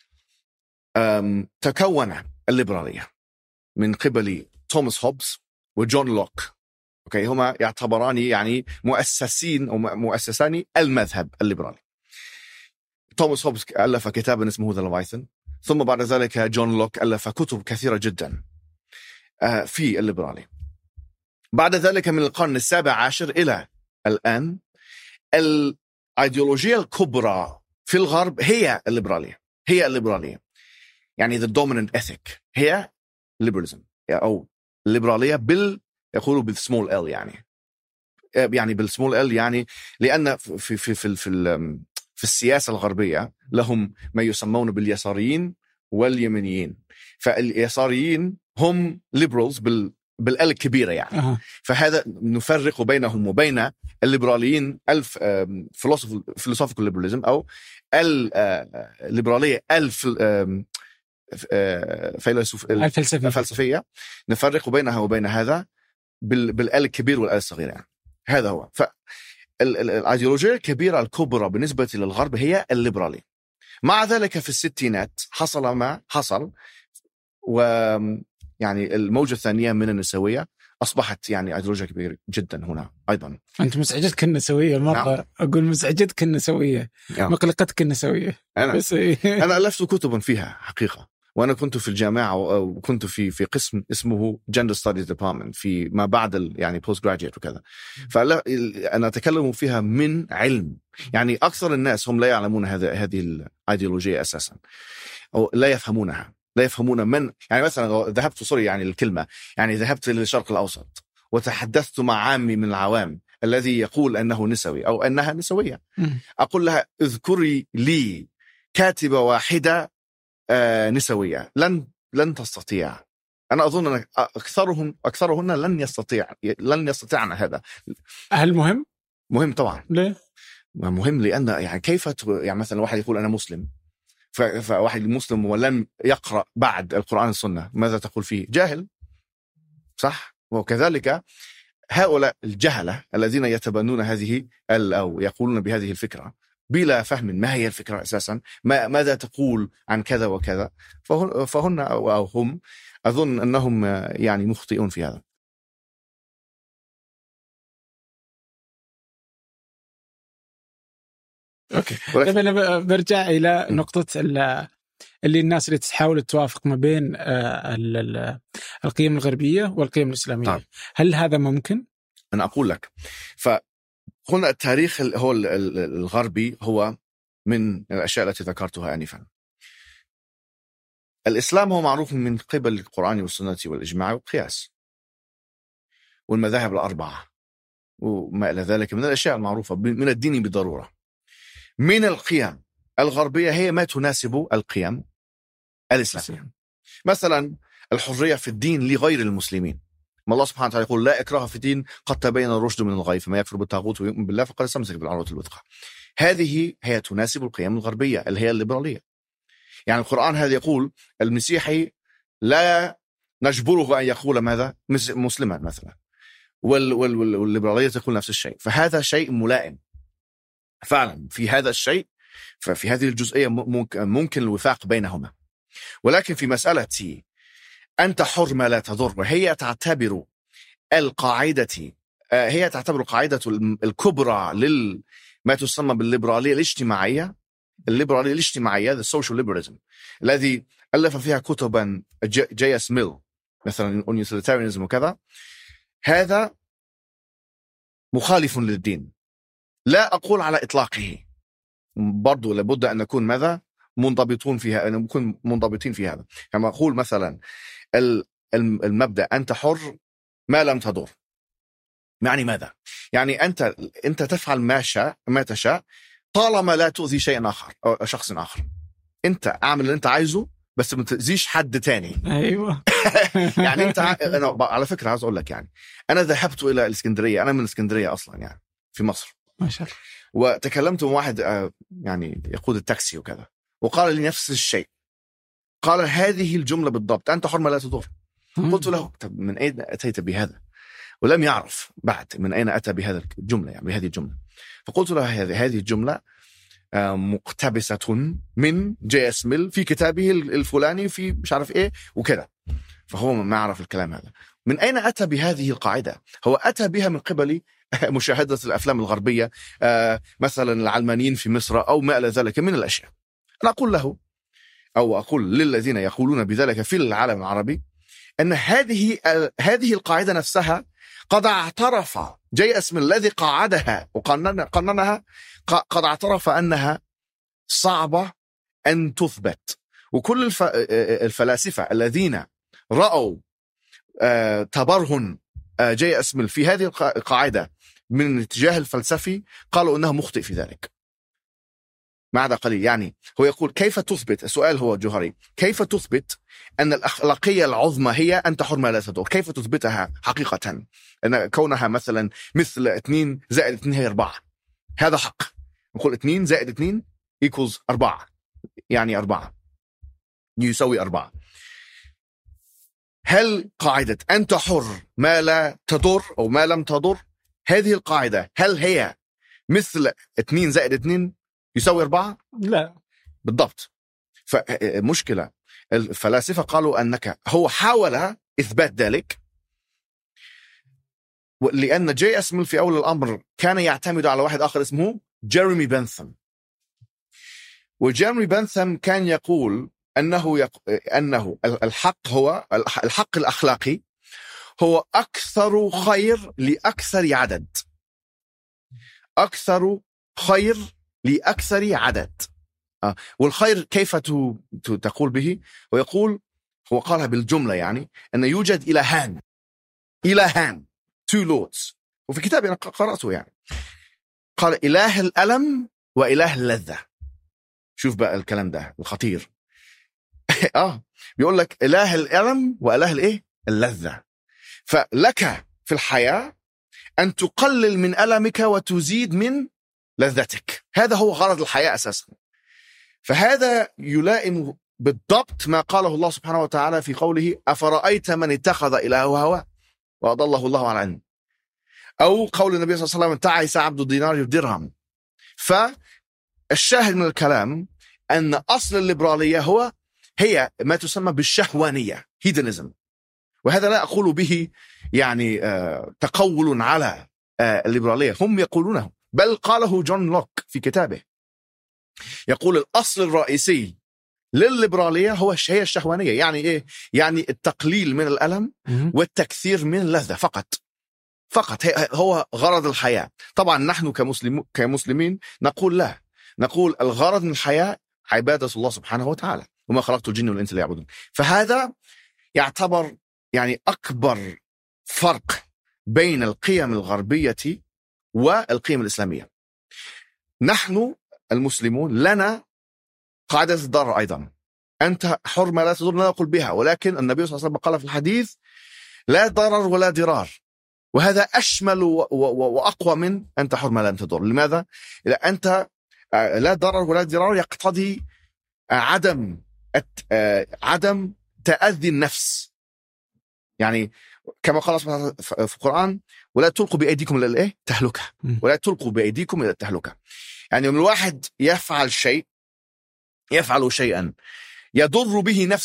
تكون الليبرالية من قبل توماس هوبز وجون لوك. هما يعتبران يعني مؤسسين أو مؤسسان المذهب الليبرالي. توماس هوبز ألف كتابا اسمه ذا ليفايثن، ثم بعد ذلك جون لوك ألف كتب كثيرة جدا في الليبرالي. بعد ذلك من القرن السابع عشر إلى الآن الأيديولوجية الكبرى في الغرب هي الليبرالية. يعني the dominant ethic هي liberalism أو الليبرالية يقولوا بالسمول L يعني بالسمول L يعني لأن في السياسة الغربية لهم ما يسمون باليساريين واليمينيين. فاليساريين هم liberals بالال الكبيرة يعني. فهذا نفرق بينهم وبين الليبراليين philosophical liberalism أو الليبرالية الفلسفية. نفرق بينها وبين هذا بالال الكبير والال الصغير يعني. هذا هو. فالأيديولوجية الكبيرة الكبرى بالنسبة للغرب هي الليبرالية. مع ذلك في الستينات حصل ما حصل، ويعني الموجة الثانية من النسوية أصبحت يعني أيديولوجيا كبيرة جدا هنا أيضا. أنت مسعجتك النسوية مرة. نعم. أقول مسعجتك النسوية. نعم. مقلقتك النسوية. أنا ألفت كتبا فيها حقيقة، وأنا كنت في الجامعة وكنت في قسم اسمه Gender Studies Department في ما بعد يعني Postgraduate وكذا. فأنا أتكلم فيها من علم. يعني أكثر الناس هم لا يعلمون هذه الأيديولوجية أساسا، أو لا يفهمون من. يعني مثلا ذهبت يعني الكلمة يعني ذهبت للشرق الأوسط وتحدثت مع عامي من العوام الذي يقول أنه نسوي أو أنها نسوية. أقول لها اذكري لي كاتبة واحدة نسوية. لن تستطيع. أنا أظن أن أكثرهن لن يستطيعن هذا. هل مهم؟ مهم طبعا. ليه؟ مهم لأن يعني كيف يعني مثلا واحد يقول أنا مسلم، فواحد مسلم ولم يقرأ بعد القرآن والسنة، ماذا تقول فيه؟ جاهل، صح؟ وكذلك هؤلاء الجهلة الذين يتبنون هذه أو يقولون بهذه الفكرة بلا فهم ما هي الفكرة أساسا، ماذا تقول عن كذا وكذا، فهن أو هم أظن أنهم يعني مخطئون في هذا. أوكي. طيب أنا برجع إلى نقطة اللي الناس اللي تحاول توافق ما بين القيم الغربية والقيم الإسلامية. طيب. هل هذا ممكن؟ أنا أقول لك، فهنا التاريخ هو الغربي هو من الأشياء التي ذكرتها آنفا. الإسلام هو معروف من قبل القرآن والسنة والإجماع والقياس والمذاهب الأربعة وما إلى ذلك من الأشياء المعروفة من الدين بضرورة. من القيم الغربية هي ما تناسب القيم الإسلامية. مثلا الحرية في الدين لغير المسلمين. ما الله سبحانه وتعالى يقول لا إكراه في الدين قد تبين الرشد من الغي فما يكفر بالطاغوت ويؤمن بالله فقد استمسك بالعروة الوثقى. هذه هي تناسب القيم الغربية اللي هي الليبرالية. يعني القرآن هذا يقول المسيحي لا نجبره أن يقول ماذا مسلما مثلا، والليبرالية تقول نفس الشيء. فهذا شيء ملائم فعلا في هذا الشيء. ففي هذه الجزئية ممكن الوفاق بينهما. ولكن في مسألة أنت حر ما لا تضر، وهي تعتبر القاعدة الكبرى ما تسمى بالليبرالية الاجتماعية. الليبرالية الاجتماعية the social liberalism الذي ألف فيها كتبا جي.اس. ميل مثلا on utilitarianism وكذا. هذا مخالف للدين. لا أقول على إطلاقه، برضو لابد أن نكون ماذا منضبطين في هذا. كما أقول مثلا المبدأ أنت حر ما لم تضر. يعني ماذا؟ يعني أنت تفعل ما تشاء طالما لا تؤذي شيء آخر أو شخص آخر. أنت أعمل اللي أنت عايزه بس ما تأذيش حد تاني. أيوة. يعني أنا على فكرة عاوز أقول لك، يعني أنا ذهبت إلى الإسكندرية. أنا من الإسكندرية أصلا يعني في مصر ما شاء الله. وتكلمت مع واحد يعني يقود التاكسي وكذا، وقال لي نفس الشيء. قال هذه الجملة بالضبط أنت حر ما لا تضر. قلت له طب من أين أتيت بهذا؟ ولم يعرف بعد من أين أتى بهذا الجملة، يعني بهذه الجملة. فقلت له هذه الجملة مقتبسة من جي.اس. ميل في كتابه الفلاني في مش عارف إيه وكذا. فهو ما يعرف الكلام هذا. من أين أتى بهذه القاعدة؟ هو أتى بها من قبل مشاهدة الأفلام الغربية، مثلا العلمانيين في مصر أو ما إلى ذلك من الأشياء. أنا أقول له أو أقول للذين يقولون بذلك في العالم العربي أن هذه القاعدة نفسها قد اعترف جي اسم الذي قاعدها وقننها، قد اعترف أنها صعبة أن تثبت. وكل الفلاسفة الذين رأوا تبرهن جي اسم في هذه القاعدة من الاتجاه الفلسفي قالوا أنه مخطئ في ذلك. ما عدا قليل. يعني هو يقول كيف تثبت، السؤال هو جوهري، كيف تثبت أن الأخلاقية العظمى هي أن تحر ما لا تضر؟ كيف تثبتها حقيقة؟ أن كونها مثلا مثل 2 زائد 2 هي 4، هذا حق. نقول 2 زائد 2 equals 4، يعني 4 يساوي 4. هل قاعدة أن تحر ما لا تضر أو ما لم تضر، هذه القاعدة هل هي مثل 2 زائد 2 يساوي 4؟ لا بالضبط. فمشكلة الفلاسفة قالوا أنك هو حاول إثبات ذلك، لأن جي اسميل في أول الأمر كان يعتمد على واحد آخر اسمه جيريمي بنثام. وجيريمي بنثام كان يقول أنه الحق هو الحق الأخلاقي هو أكثر خير لأكثر عدد، أكثر خير لأكثر عدد. والخير كيف تقول به؟ ويقول هو قالها بالجملة، يعني أن يوجد إلهان two lords. وفي كتاب أنا قرأته يعني قال إله الألم وإله اللذة. شوف بقى الكلام ده الخطير. بيقول لك إله الألم وإله الإيه؟ اللذة. فلك في الحياة أن تقلل من ألمك وتزيد من لذتك، هذا هو غرض الحياة أساسا. فهذا يلائم بالضبط ما قاله الله سبحانه وتعالى في قوله أفرأيت من اتخذ إلهه هواه وأضله الله على علم، أو قول النبي صلى الله عليه وسلم تعيس عبد الدينار والدرهم. فالشاهد من الكلام أن أصل الليبرالية هي ما تسمى بالشهوانية هيدنزم. وهذا لا أقول به يعني تقول على الليبرالية، هم يقولونه، بل قاله جون لوك في كتابه، يقول الأصل الرئيسي للليبرالية هي الشهوانية. يعني إيه؟ يعني التقليل من الألم والتكثير من اللذة فقط هو غرض الحياة. طبعا نحن كمسلمين نقول لا، نقول الغرض من الحياة عبادة الله سبحانه وتعالى، وما خلقت الجن والإنس ليعبدون. فهذا يعتبر يعني أكبر فرق بين القيم الغربية والقيم الإسلامية. نحن المسلمون لنا قاعدة الضرر أيضا، أنت حر ما لا تضر، لا نقول بها، ولكن النبي صلى الله عليه وسلم قال في الحديث لا ضرر ولا ضرار، وهذا أشمل وأقوى من أنت حر ما لا تضر. لماذا؟ إذا أنت لا ضرر ولا ضرار يقتضي عدم تأذي النفس، يعني كما قال سبحانه في القرآن ولا تلقوا بأيديكم إلى الإيه؟ تهلكة، ولا تلقوا بأيديكم إلى التهلكة. يعني من الواحد يفعل شيئا يضر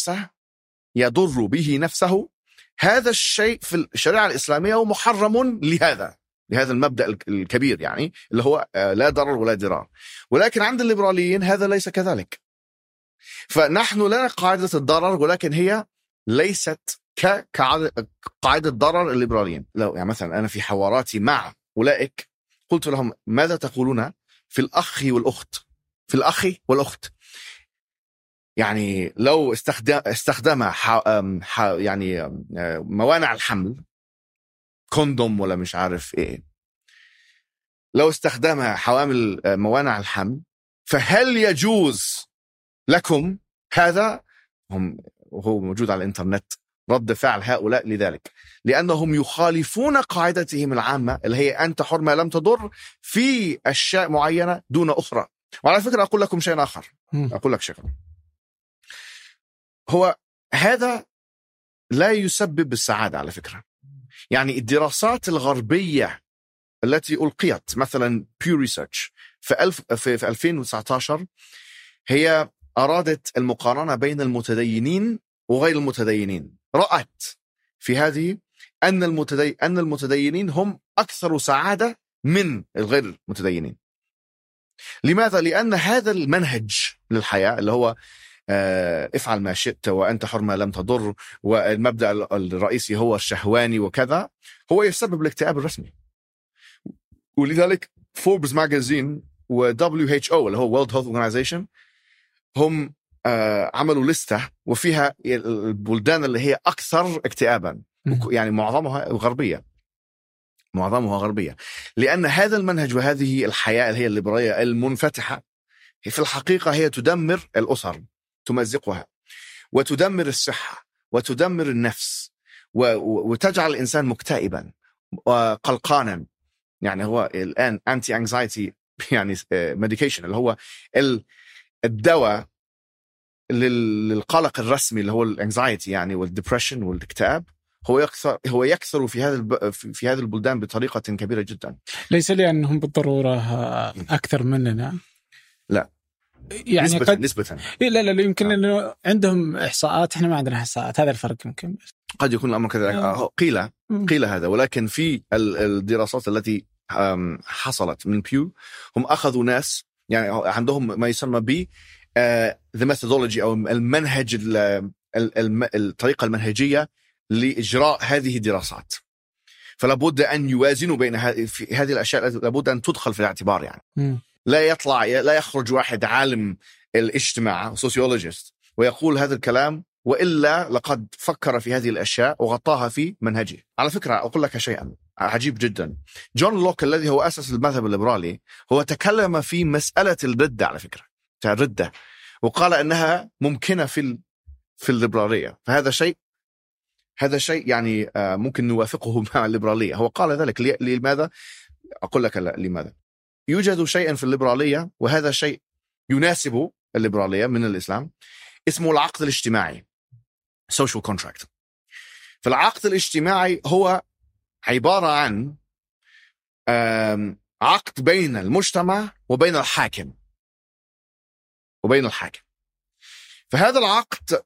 به نفسه، هذا الشيء في الشريعة الإسلامية هو محرم لهذا المبدأ الكبير، يعني اللي هو لا ضرر ولا ضرار. ولكن عند الليبراليين هذا ليس كذلك. فنحن لنا قاعدة الضرر، ولكن هي ليست كقاعدة ضرر الليبراليين. لو يعني مثلا أنا في حواراتي مع أولئك قلت لهم ماذا تقولون في الأخ والأخت؟ يعني لو استخدم يعني موانع الحمل، كوندوم ولا مش عارف إيه، لو استخدم حوامل موانع الحمل، فهل يجوز لكم هذا؟ هو موجود على الإنترنت رد فعل هؤلاء لذلك، لأنهم يخالفون قاعدتهم العامة اللي هي أنت حر ما لم تضر في أشياء معينة دون أخرى. وعلى فكرة أقول لكم شيء آخر، أقول لك شيء، هو هذا لا يسبب السعادة على فكرة. يعني الدراسات الغربية التي ألقيت مثلا Pew Research في 2019 هي أرادت المقارنة بين المتدينين وغير المتدينين، رأت في هذه أن المتدينين هم أكثر سعادة من الغير المتدينين. لماذا؟ لأن هذا المنهج للحياة اللي هو افعل ما شئت وأنت حر ما لم تضر، والمبدأ الرئيسي هو الشهواني وكذا، هو يسبب الاكتئاب الرسمي. ولذلك فوربس ماجازين و WHO اللي هو World Health Organization هم عملوا لستة وفيها البلدان اللي هي أكثر اكتئابا، يعني معظمها غربية، لأن هذا المنهج وهذه الحياة اللي هي الليبرالية المنفتحة في الحقيقة هي تدمر الأسر، تمزقها وتدمر الصحة وتدمر النفس وتجعل الإنسان مكتئبا وقلقانا. يعني هو الآن anti anxiety يعني medication اللي هو الدواء للقلق الرسمي اللي هو الانكزايتي يعني والديبريشن والاكتئاب هو يكثر في هذه البلدان بطريقة كبيرة جدا. ليس لأنهم بالضرورة أكثر مننا، لا يعني نسبة. لا يمكن أنه عندهم إحصاءات إحنا ما عندنا إحصاءات، هذا الفرق. يمكن قد يكون الأمر كذلك، قيل هذا، ولكن في الدراسات التي حصلت من بيو هم أخذوا ناس يعني عندهم ما يسمى ب the methodology أو المنهج الطريقة المنهجية لإجراء هذه الدراسات، فلا بد أن يوازنوا بين هذه الأشياء، لابد أن تدخل في الاعتبار. يعني لا يخرج واحد عالم الاجتماع سوسيولوجيست ويقول هذا الكلام وإلا لقد فكر في هذه الأشياء وغطاها في منهجه. على فكرة أقول لك شيئا عجيب جدا، جون لوك الذي هو أسس المذهب الليبرالي هو تكلم في مسألة الردة، على فكرة الردة، وقال أنها ممكنة في الليبرالية، فهذا شيء يعني ممكن نوافقه مع الليبرالية. هو قال ذلك لماذا؟ أقول لك لماذا. يوجد شيء في الليبرالية وهذا شيء يناسب الليبرالية من الإسلام اسمه العقد الاجتماعي social contract. فالعقد الاجتماعي هو عبارة عن عقد بين المجتمع وبين الحاكم فهذا العقد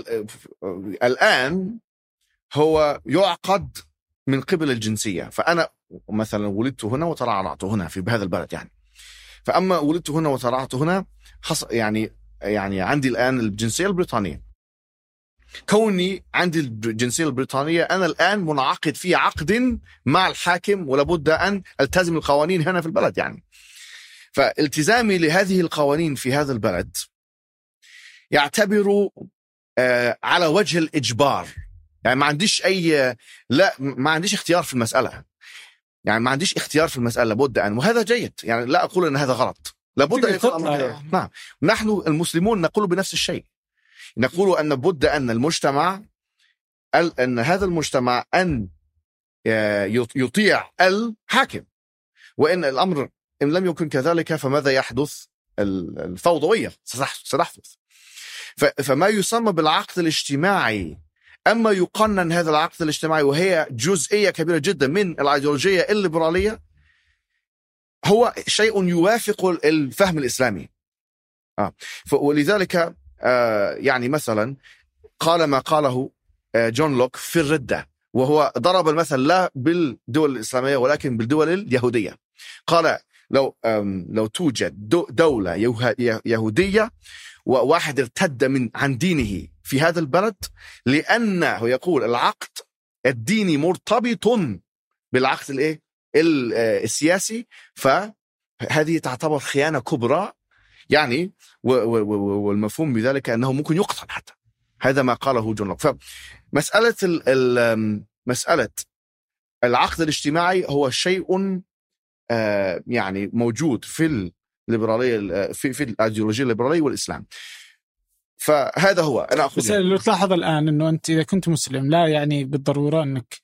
الآن هو يعقد من قبل الجنسية. فأنا مثلا ولدت هنا وترعرعت هنا في بهذا البلد يعني، فأما ولدت هنا وترعرعت هنا يعني عندي الآن الجنسية البريطانية، كوني عندي الجنسية البريطانية أنا الآن منعقد في عقد مع الحاكم ولابد أن التزم القوانين هنا في البلد يعني. فالتزامي لهذه القوانين في هذا البلد يعتبر على وجه الإجبار، يعني ما عنديش اختيار في المسألة، يعني ما عنديش اختيار في المسألة، لابد أن، وهذا جيد يعني لا أقول أن هذا غلط، لابد أن يكون نعم. نحن المسلمون نقول بنفس الشيء، نقول أن لابد أن المجتمع أن هذا المجتمع أن يطيع الحاكم، وإن الأمر إن لم يكن كذلك فماذا يحدث؟ الفوضوية ستحدث. فما يسمى بالعقد الاجتماعي، أما يقنن هذا العقد الاجتماعي وهي جزئية كبيرة جدا من الأيديولوجية الليبرالية، هو شيء يوافق الفهم الإسلامي. ولذلك يعني مثلا قال ما قاله جون لوك في الردة، وهو ضرب المثل لا بالدول الإسلامية ولكن بالدول اليهودية. قال لو توجد دولة يهودية وواحد ارتد عن دينه في هذا البلد، لأنه يقول العقد الديني مرتبط بالعقد السياسي، فهذه تعتبر خيانة كبرى يعني، والمفهوم بذلك أنه ممكن يقتل حتى. هذا ما قاله جون لوك. مسألة العقد الاجتماعي هو شيء يعني موجود في الليبرالية، في الأيديولوجية الليبرالية والإسلام. فهذا هو أنا أقول. بس لو تلاحظ الآن أنه أنت إذا كنت مسلم لا يعني بالضرورة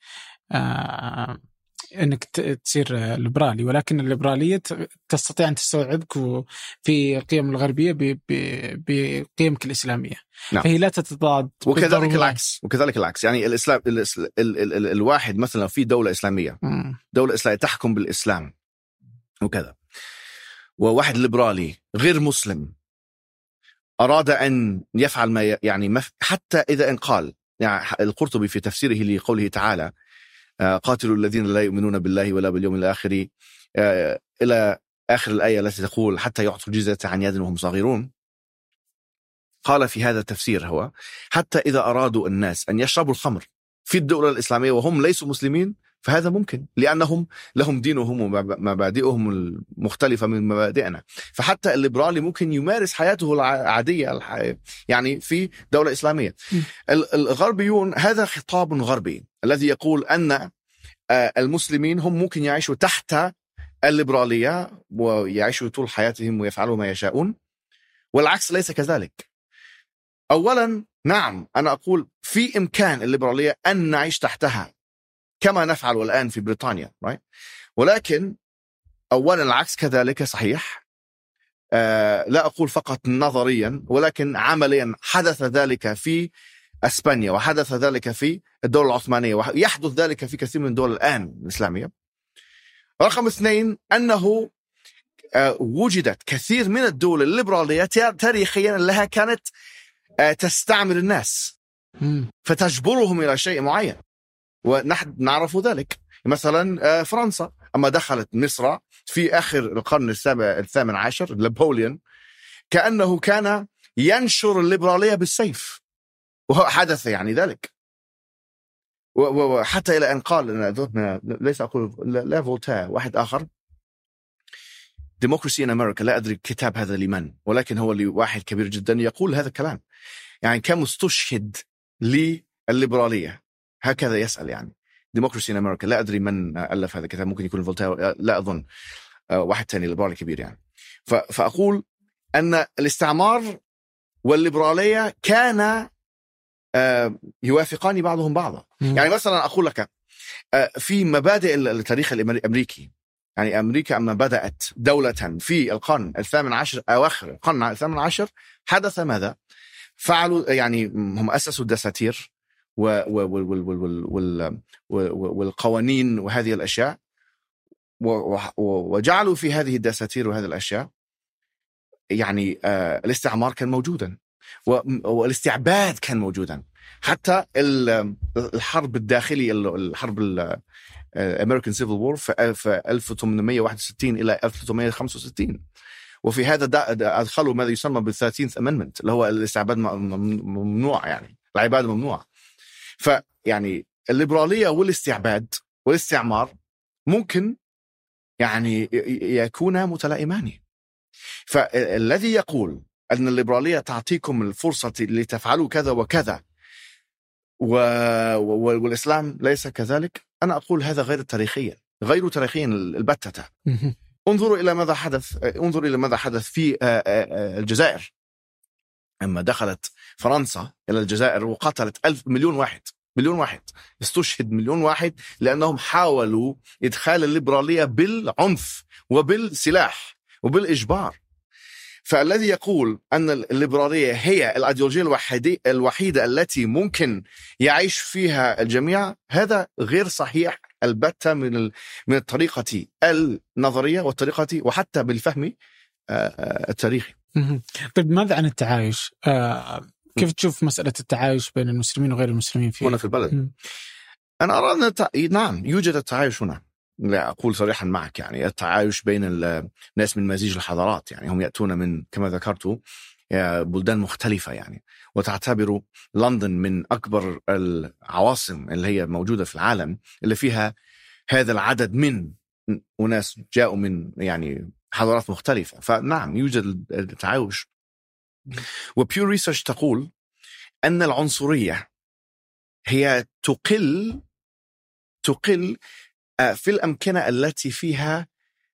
أنك تصير ليبرالي، ولكن الليبرالية تستطيع أن تستوعبك في القيم الغربية بقيمك الإسلامية. نعم. فهي لا تتضاد. وكذلك العكس يعني الإسلام الواحد مثلا في دولة إسلامية دولة إسلامية تحكم بالإسلام وكذا، وواحد ليبرالي غير مسلم أراد أن يفعل ما يعني حتى إذا إن قال يعني القرطبي في تفسيره لقوله تعالى قاتلوا الذين لا يؤمنون بالله ولا باليوم الآخر إلى آخر الآية التي تقول حتى يعطوا الجزية عن يد وهم صغيرون. قال في هذا التفسير هو حتى إذا أرادوا الناس أن يشربوا الخمر في الدولة الإسلامية وهم ليسوا مسلمين فهذا ممكن، لأنهم لهم دينهم ومبادئهم المختلفة من مبادئنا. فحتى الليبرالي ممكن يمارس حياته العادية يعني في دولة إسلامية. الغربيون هذا خطاب غربي الذي يقول أن المسلمين هم ممكن يعيشوا تحت الليبرالية ويعيشوا طول حياتهم ويفعلوا ما يشاءون، والعكس ليس كذلك. أولا نعم، أنا أقول في إمكان الليبرالية أن نعيش تحتها كما نفعل الآن في بريطانيا، ولكن أولا العكس كذلك صحيح. لا أقول فقط نظريا ولكن عمليا حدث ذلك في أسبانيا وحدث ذلك في الدولة العثمانية ويحدث ذلك في كثير من الدول الآن الإسلامية. رقم 2 أنه وجدت كثير من الدول الليبرالية تاريخيا لها كانت تستعمر الناس فتجبرهم إلى شيء معين، ونحن نعرف ذلك. مثلا فرنسا أما دخلت مصر في آخر القرن الثامن عشر، نابليون كأنه كان ينشر الليبرالية بالسيف، وحدث يعني ذلك. وحتى إلى أن قال، ليس أقول لا فولتير، واحد آخر، Democracy in America، لا أدري كتاب هذا لمن، ولكن هو لواحد كبير جدا يقول هذا الكلام، يعني كان مستشهد للليبرالية هكذا يسأل، يعني Democracy in America، لا أدري من ألف هذا الكتاب، ممكن يكون فولتير، لا أظن، واحد تاني ليبرالي كبير يعني. فأقول أن الاستعمار والليبرالية كان يوافقان بعضهم بعضا. يعني مثلا أقول لك في مبادئ التاريخ الأمريكي، يعني أمريكا أما بدأت دولة في القرن الثامن عشر، أواخر القرن الثامن عشر، حدث ماذا؟ فعلوا يعني هم أسسوا الدساتير والقوانين وهذه الأشياء، وجعلوا في هذه الدساتير وهذه الأشياء يعني الاستعمار كان موجودا والاستعباد كان موجودا. حتى الحرب الداخلية، الحرب American Civil War في 1861 إلى 1865، وفي هذا أدخلوا ماذا يسمى بالثلاثينث أمندمنت، اللي هو الاستعباد ممنوع، يعني العبادة ممنوع. فيعني الليبرالية والاستعباد والاستعمار ممكن يعني يكونا متلائمان. فالذي يقول أن الليبرالية تعطيكم الفرصة لتفعلوا كذا وكذا والإسلام ليس كذلك، أنا أقول هذا غير تاريخيا البتة. انظروا إلى ماذا حدث في الجزائر، أما دخلت فرنسا إلى الجزائر وقتلت مليون واحد، استشهد مليون واحد، لأنهم حاولوا إدخال الليبرالية بالعنف وبالسلاح وبالإجبار. فالذي يقول أن الليبرالية هي الأيديولوجية الوحيدة التي ممكن يعيش فيها الجميع، هذا غير صحيح البتة من الطريقة النظرية والطريقة وحتى بالفهم التاريخي. طيب ماذا عن التعايش؟ كيف تشوف مسألة التعايش بين المسلمين وغير المسلمين هنا في البلد؟ أنا أرى أن نعم يوجد التعايش هنا، لا أقول صريحا معك، يعني التعايش بين الناس من مزيج الحضارات، يعني هم يأتون من كما ذكرت بلدان مختلفة، يعني وتعتبر لندن من أكبر العواصم اللي هي موجودة في العالم اللي فيها هذا العدد من وناس جاءوا من يعني حضارات مختلفة. فنعم يوجد التعايش. وبيو ريسيرش تقول أن العنصرية هي تقل في الأمكنة التي فيها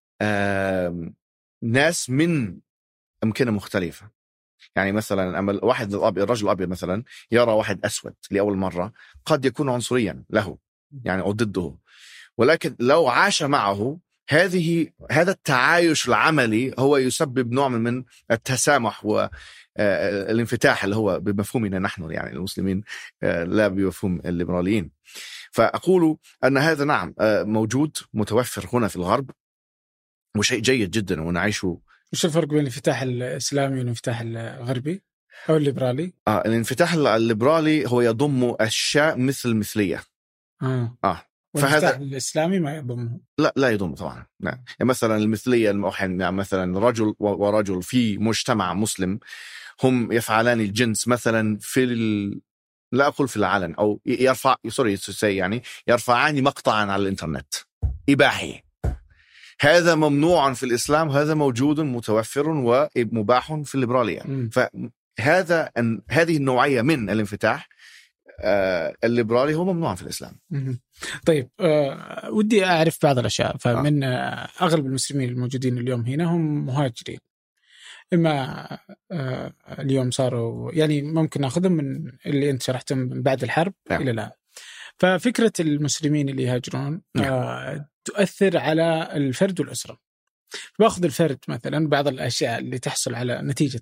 ناس من أمكنة مختلفة. يعني مثلا أما الرجل الأبيض مثلا يرى واحد أسود لأول مرة قد يكون عنصريا له، يعني أو ضده، ولكن لو عاش معه هذا التعايش العملي هو يسبب نوع من التسامح والانفتاح اللي هو بمفهومنا نحن يعني المسلمين، لا بمفهوم الليبراليين. فأقول أن هذا نعم موجود متوفر هنا في الغرب وشيء جيد جدا ونعيشه. وش الفرق بين الانفتاح الإسلامي والانفتاح الغربي أو الليبرالي؟ الانفتاح الليبرالي هو يضم أشياء مثل المثلية. فهذا الإسلامي ما يضمه؟ لا يضم طبعا. لا. يعني مثلا المثلية مثلا رجل ورجل في مجتمع مسلم هم يفعلان الجنس مثلا لا أقول في العلن، أو يرفعان مقطعا على الإنترنت إباحي. هذا ممنوع في الإسلام، هذا موجود متوفر ومباح في الليبرالية. هذه النوعية من الانفتاح الليبرالي هو ممنوع في الإسلام. طيب ودي أعرف بعض الأشياء. فمن أغلب المسلمين الموجودين اليوم هنا هم مهاجرين، إما اليوم صاروا يعني ممكن نأخذهم من اللي أنت شرحتهم من بعد الحرب إلى الآن. ففكرة المسلمين اللي يهاجرون تؤثر على الفرد والأسرة. بأخذ الفرد مثلا، بعض الأشياء اللي تحصل على نتيجة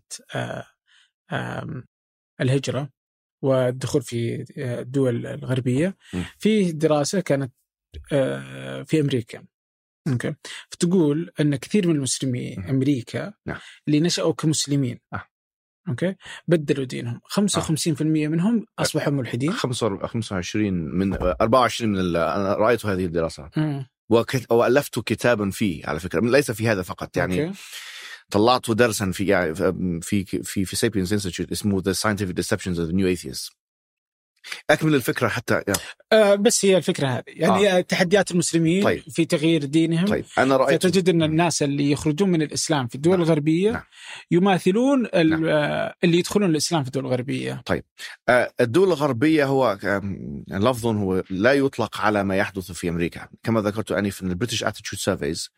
الهجرة والدخول في الدول الغربية. في دراسة كانت في أمريكا، أوكي، فتقول أن كثير من المسلمين أمريكا اللي نشأوا كمسلمين أوكي بدلوا دينهم. 55% منهم أصبحوا ملحدين. 25 من 24 من أنا رأيت هذه الدراسة وألفت كتابا فيه على فكرة، ليس في هذا فقط يعني. طلعت درسا في يعني في Sapiens Institute اسمه The Scientific Deceptions of the New Atheists. أكمل الفكرة حتى بس هي الفكرة هذه يعني تحديات المسلمين في تغيير دينهم. أنا رأيت فتجد أن الناس اللي يخرجون من الإسلام في الدول الغربية يماثلون اللي يدخلون الإسلام في الدول الغربية. طيب الدول الغربية هو لفظ هو لا يطلق على ما يحدث في أمريكا. كما ذكرت أني في البريتش Attitude Surveys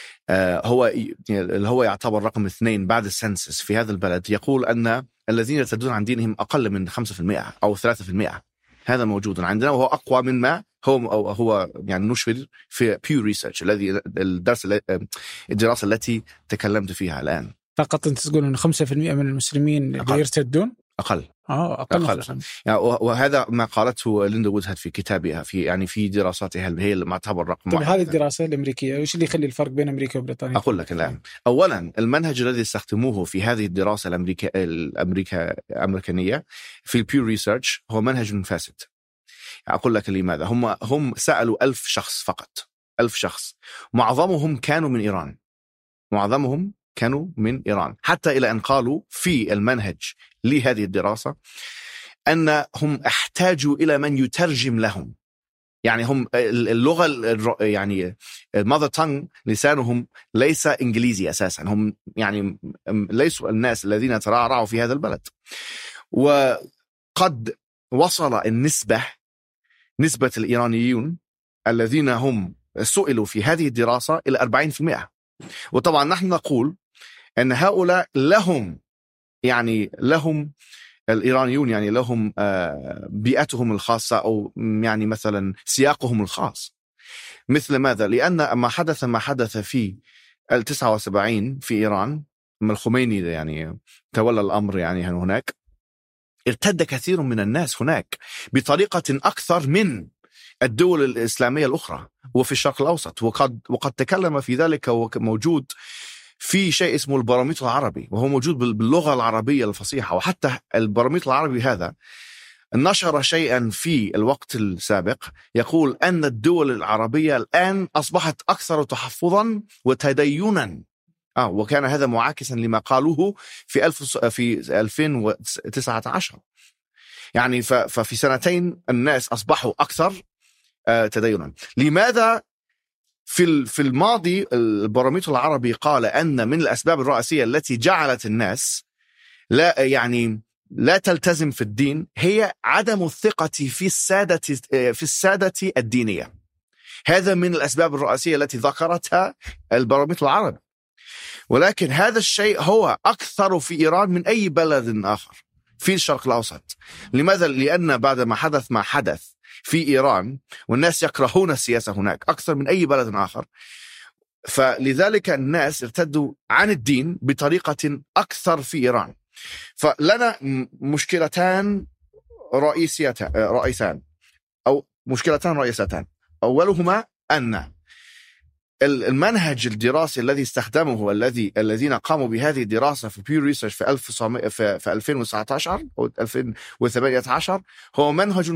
هو يعتبر رقم 2 بعد السنسس في هذا البلد، يقول أن الذين يرتدون عن دينهم أقل من 5% أو 3%. هذا موجود عندنا وهو أقوى مما هو يعني نشر في Pew Research الذي الدراسة التي تكلمت فيها الآن. فقط أنت تقول أن 5% من المسلمين يرتدون؟ أقل. أقل. يعني وهذا ما قالته ليندا وودهاد في كتابها في دراساتها اللي هي معتبر رقم 1. هذه الدراسة الأمريكية وش اللي يخلي الفرق بين أمريكا وبريطانيا؟ أقول لك الآن. أولا المنهج الذي استخدموه في هذه الدراسة الأمريكانية في البيو ريسيرش هو منهج فاسد. أقول لك لماذا. هم سألوا 1000 شخص فقط، 1000 شخص، معظمهم كانوا من إيران، حتى إلى أن قالوا في المنهج لهذه الدراسة أنهم احتاجوا إلى من يترجم لهم. يعني هم اللغة يعني mother tongue لسانهم ليس إنجليزي أساسا، هم يعني ليسوا الناس الذين ترعرعوا في هذا البلد. وقد وصل نسبة الإيرانيون الذين هم سئلوا في هذه الدراسة إلى 40%. وطبعا نحن نقول أن هؤلاء لهم الإيرانيون يعني لهم بيئتهم الخاصة، أو يعني مثلا سياقهم الخاص. مثل ماذا؟ لأن ما حدث في 79 في إيران، من الخميني يعني تولى الأمر يعني هناك، ارتد كثير من الناس هناك بطريقة أكثر من الدول الإسلامية الأخرى وفي الشرق الأوسط. وقد تكلم في ذلك وموجود في شيء اسمه البارامتر العربي، وهو موجود باللغة العربية الفصيحة. وحتى البارامتر العربي هذا نشر شيئا في الوقت السابق يقول أن الدول العربية الآن أصبحت أكثر تحفظا وتدينا. وكان هذا معاكسا لما قالوه في 2019. يعني ففي سنتين الناس أصبحوا أكثر تدينا. لماذا؟ في الماضي البارامتر العربي قال أن من الأسباب الرئيسية التي جعلت الناس لا تلتزم في الدين هي عدم الثقة في السادة الدينية. هذا من الأسباب الرئيسية التي ذكرتها البارامتر العربي. ولكن هذا الشيء هو أكثر في إيران من أي بلد آخر في الشرق الأوسط. لماذا؟ لأن بعد ما حدث في إيران والناس يكرهون السياسة هناك أكثر من أي بلد آخر، فلذلك الناس ارتدوا عن الدين بطريقة أكثر في إيران. فلنا مشكلتان رئيسيتان. أولهما أن المنهج الدراسي الذي استخدمه الذين قاموا بهذه الدراسة في بيو ريسيرش في 2019 أو 2018 هو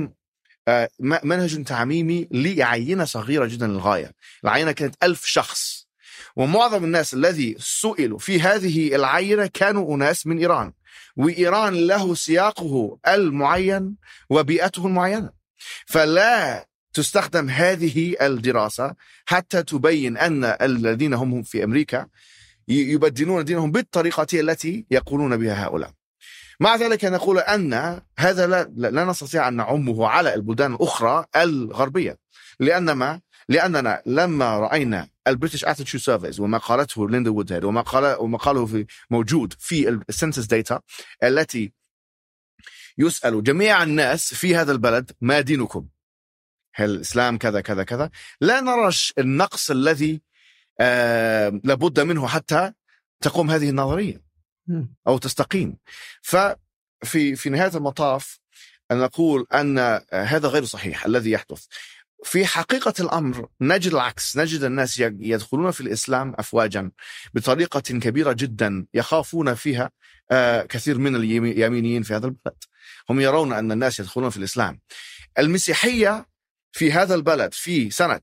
منهج تعميمي لعينة صغيرة جدا للغاية. العينة كانت 1000 شخص، ومعظم الناس الذي سئلوا في هذه العينة كانوا أناس من إيران، وإيران له سياقه المعين وبيئته المعينة، فلا تستخدم هذه الدراسة حتى تبين أن الذين هم في أمريكا يبدلون دينهم بالطريقة التي يقولون بها هؤلاء. مع ذلك نقول أن هذا لا نستطيع أن نعمه على البلدان الأخرى الغربية، لأننا لما رأينا البريتش اتيتيود سيرفيز وما قالته ليندا وودهيد وما قاله في موجود في السنسس داتا التي يسأل جميع الناس في هذا البلد ما دينكم، هل الإسلام كذا كذا كذا، لا نرى النقص الذي لابد منه حتى تقوم هذه النظرية أو تستقيم. ففي نهاية المطاف نقول أن هذا غير صحيح الذي يحدث. في حقيقة الأمر نجد العكس، نجد الناس يدخلون في الإسلام أفواجا بطريقة كبيرة جدا يخافون فيها كثير من اليمينيين في هذا البلد. هم يرون أن الناس يدخلون في الإسلام. المسيحية في هذا البلد في سنة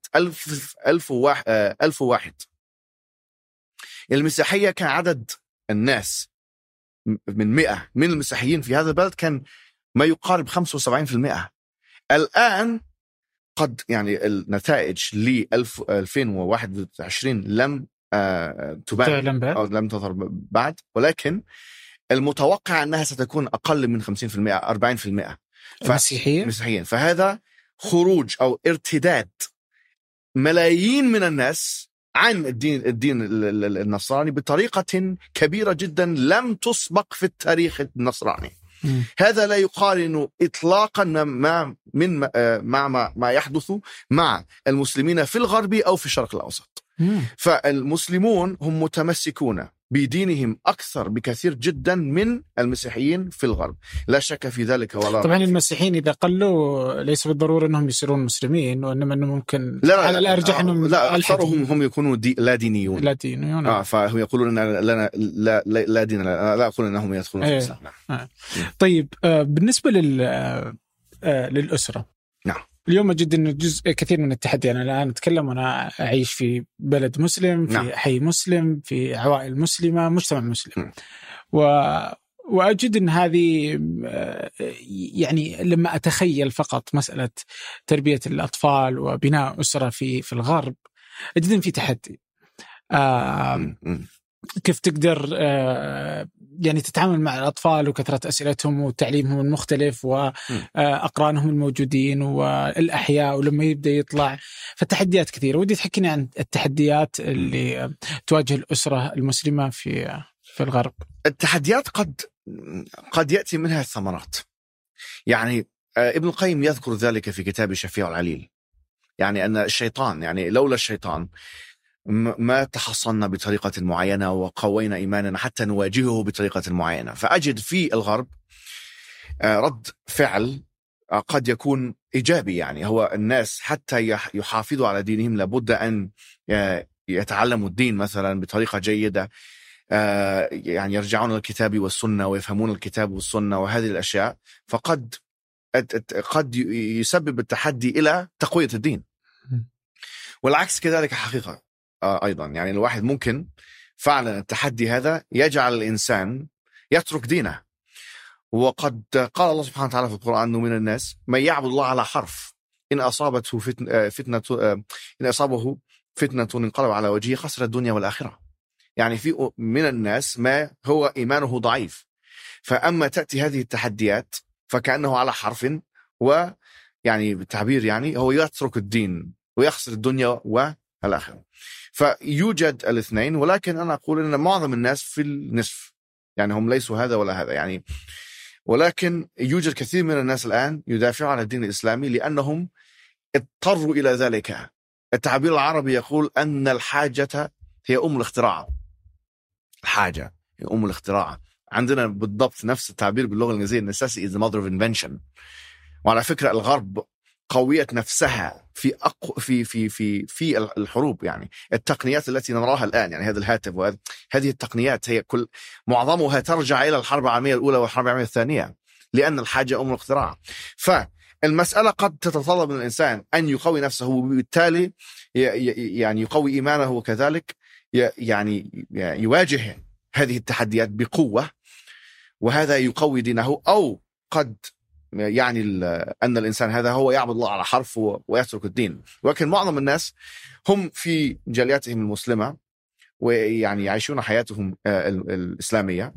1001 المسيحية كان عدد الناس من 100 من المسيحيين في هذا البلد كان ما يقارب 75%. الآن قد يعني النتائج ل 2021 لم تبان أو لم تظهر بعد، ولكن المتوقع أنها ستكون أقل من 50%، 40% مسيحيين. فهذا خروج أو ارتداد ملايين من الناس عن الدين النصراني بطريقة كبيرة جدا لم تسبق في التاريخ النصراني. هذا لا يقارن إطلاقا مع ما يحدث مع المسلمين في الغرب أو في الشرق الأوسط. فالمسلمون هم متمسكون بدينهم أكثر بكثير جدا من المسيحيين في الغرب، لا شك في ذلك ولا. طبعا المسيحيين إذا قلوا ليس بالضرورة أنهم يصيرون مسلمين، وإنما أنه ممكن لا على الأرجح أنهم لا أكثرهم هم يكونوا لا دينيون. فهم يقولون أن لنا لا دين، لا أقول أنهم يدخلون في الإسلام. طيب بالنسبة للأسرة، نعم، اليوم أجد أنه جزء كثير من التحدي. أنا الآن أتكلم وأنا أعيش في بلد مسلم، في حي مسلم، في عوائل مسلمة، مجتمع مسلم، وأجد أن هذه يعني لما أتخيل فقط مسألة تربية الأطفال وبناء أسرة في الغرب، أجد أن في تحدي. كيف تقدر يعني تتعامل مع الأطفال وكثرة أسئلتهم وتعليمهم المختلف وأقرانهم الموجودين والأحياء، ولما يبدأ يطلع فالتحديات كثيرة. ودي تحكيني عن التحديات اللي تواجه الأسرة المسلمة في الغرب. التحديات قد يأتي منها الثمرات. يعني ابن القيم يذكر ذلك في كتاب الشفيع العليل، يعني أن الشيطان، يعني لولا الشيطان ما تحصلنا بطريقة معينة وقوينا إيماننا حتى نواجهه بطريقة معينة. فأجد في الغرب رد فعل قد يكون إيجابي، يعني هو الناس حتى يحافظوا على دينهم لابد أن يتعلموا الدين مثلا بطريقة جيدة، يعني يرجعون للكتاب والسنة ويفهمون الكتاب والسنة وهذه الأشياء، فقد يسبب التحدي إلى تقوية الدين. والعكس كذلك حقيقة أيضا، يعني الواحد ممكن فعلا التحدي هذا يجعل الإنسان يترك دينه. وقد قال الله سبحانه وتعالى في القرآن أنه من الناس من يعبد الله على حرف إن أصابته إن أصابه فتنة انقلب على وجهه خسر الدنيا والآخرة. يعني في من الناس ما هو إيمانه ضعيف، فأما تأتي هذه التحديات فكأنه على حرف، ويعني بالتعبير يعني هو يترك الدين ويخسر الدنيا والآخرة. فيوجد الاثنين، ولكن أنا أقول أن معظم الناس في النصف، يعني هم ليسوا هذا ولا هذا يعني. ولكن يوجد كثير من الناس الآن يدافعون عن الدين الإسلامي لأنهم اضطروا إلى ذلك. التعبير العربي يقول أن الحاجة هي أم الاختراع. الحاجة هي أم الاختراع. عندنا بالضبط نفس التعبير باللغة الإنجليزية necessity is the mother of invention. وعلى فكرة الغرب قوية نفسها في الحروب، يعني التقنيات التي نراها الآن، يعني هذا الهاتف وهذه التقنيات هي كل معظمها ترجع إلى الحرب العالمية الأولى والحرب العالمية الثانية، لأن الحاجة أم الاختراع. فالمسألة قد تتطلب من الإنسان أن يقوي نفسه، وبالتالي يعني يقوي إيمانه، وكذلك يعني يواجه هذه التحديات بقوة. وهذا يقوي دينه، أو قد يعني أن الإنسان هذا هو يعبد الله على حرف ويترك الدين. ولكن معظم الناس هم في جالياتهم المسلمة ويعني يعيشون حياتهم الإسلامية،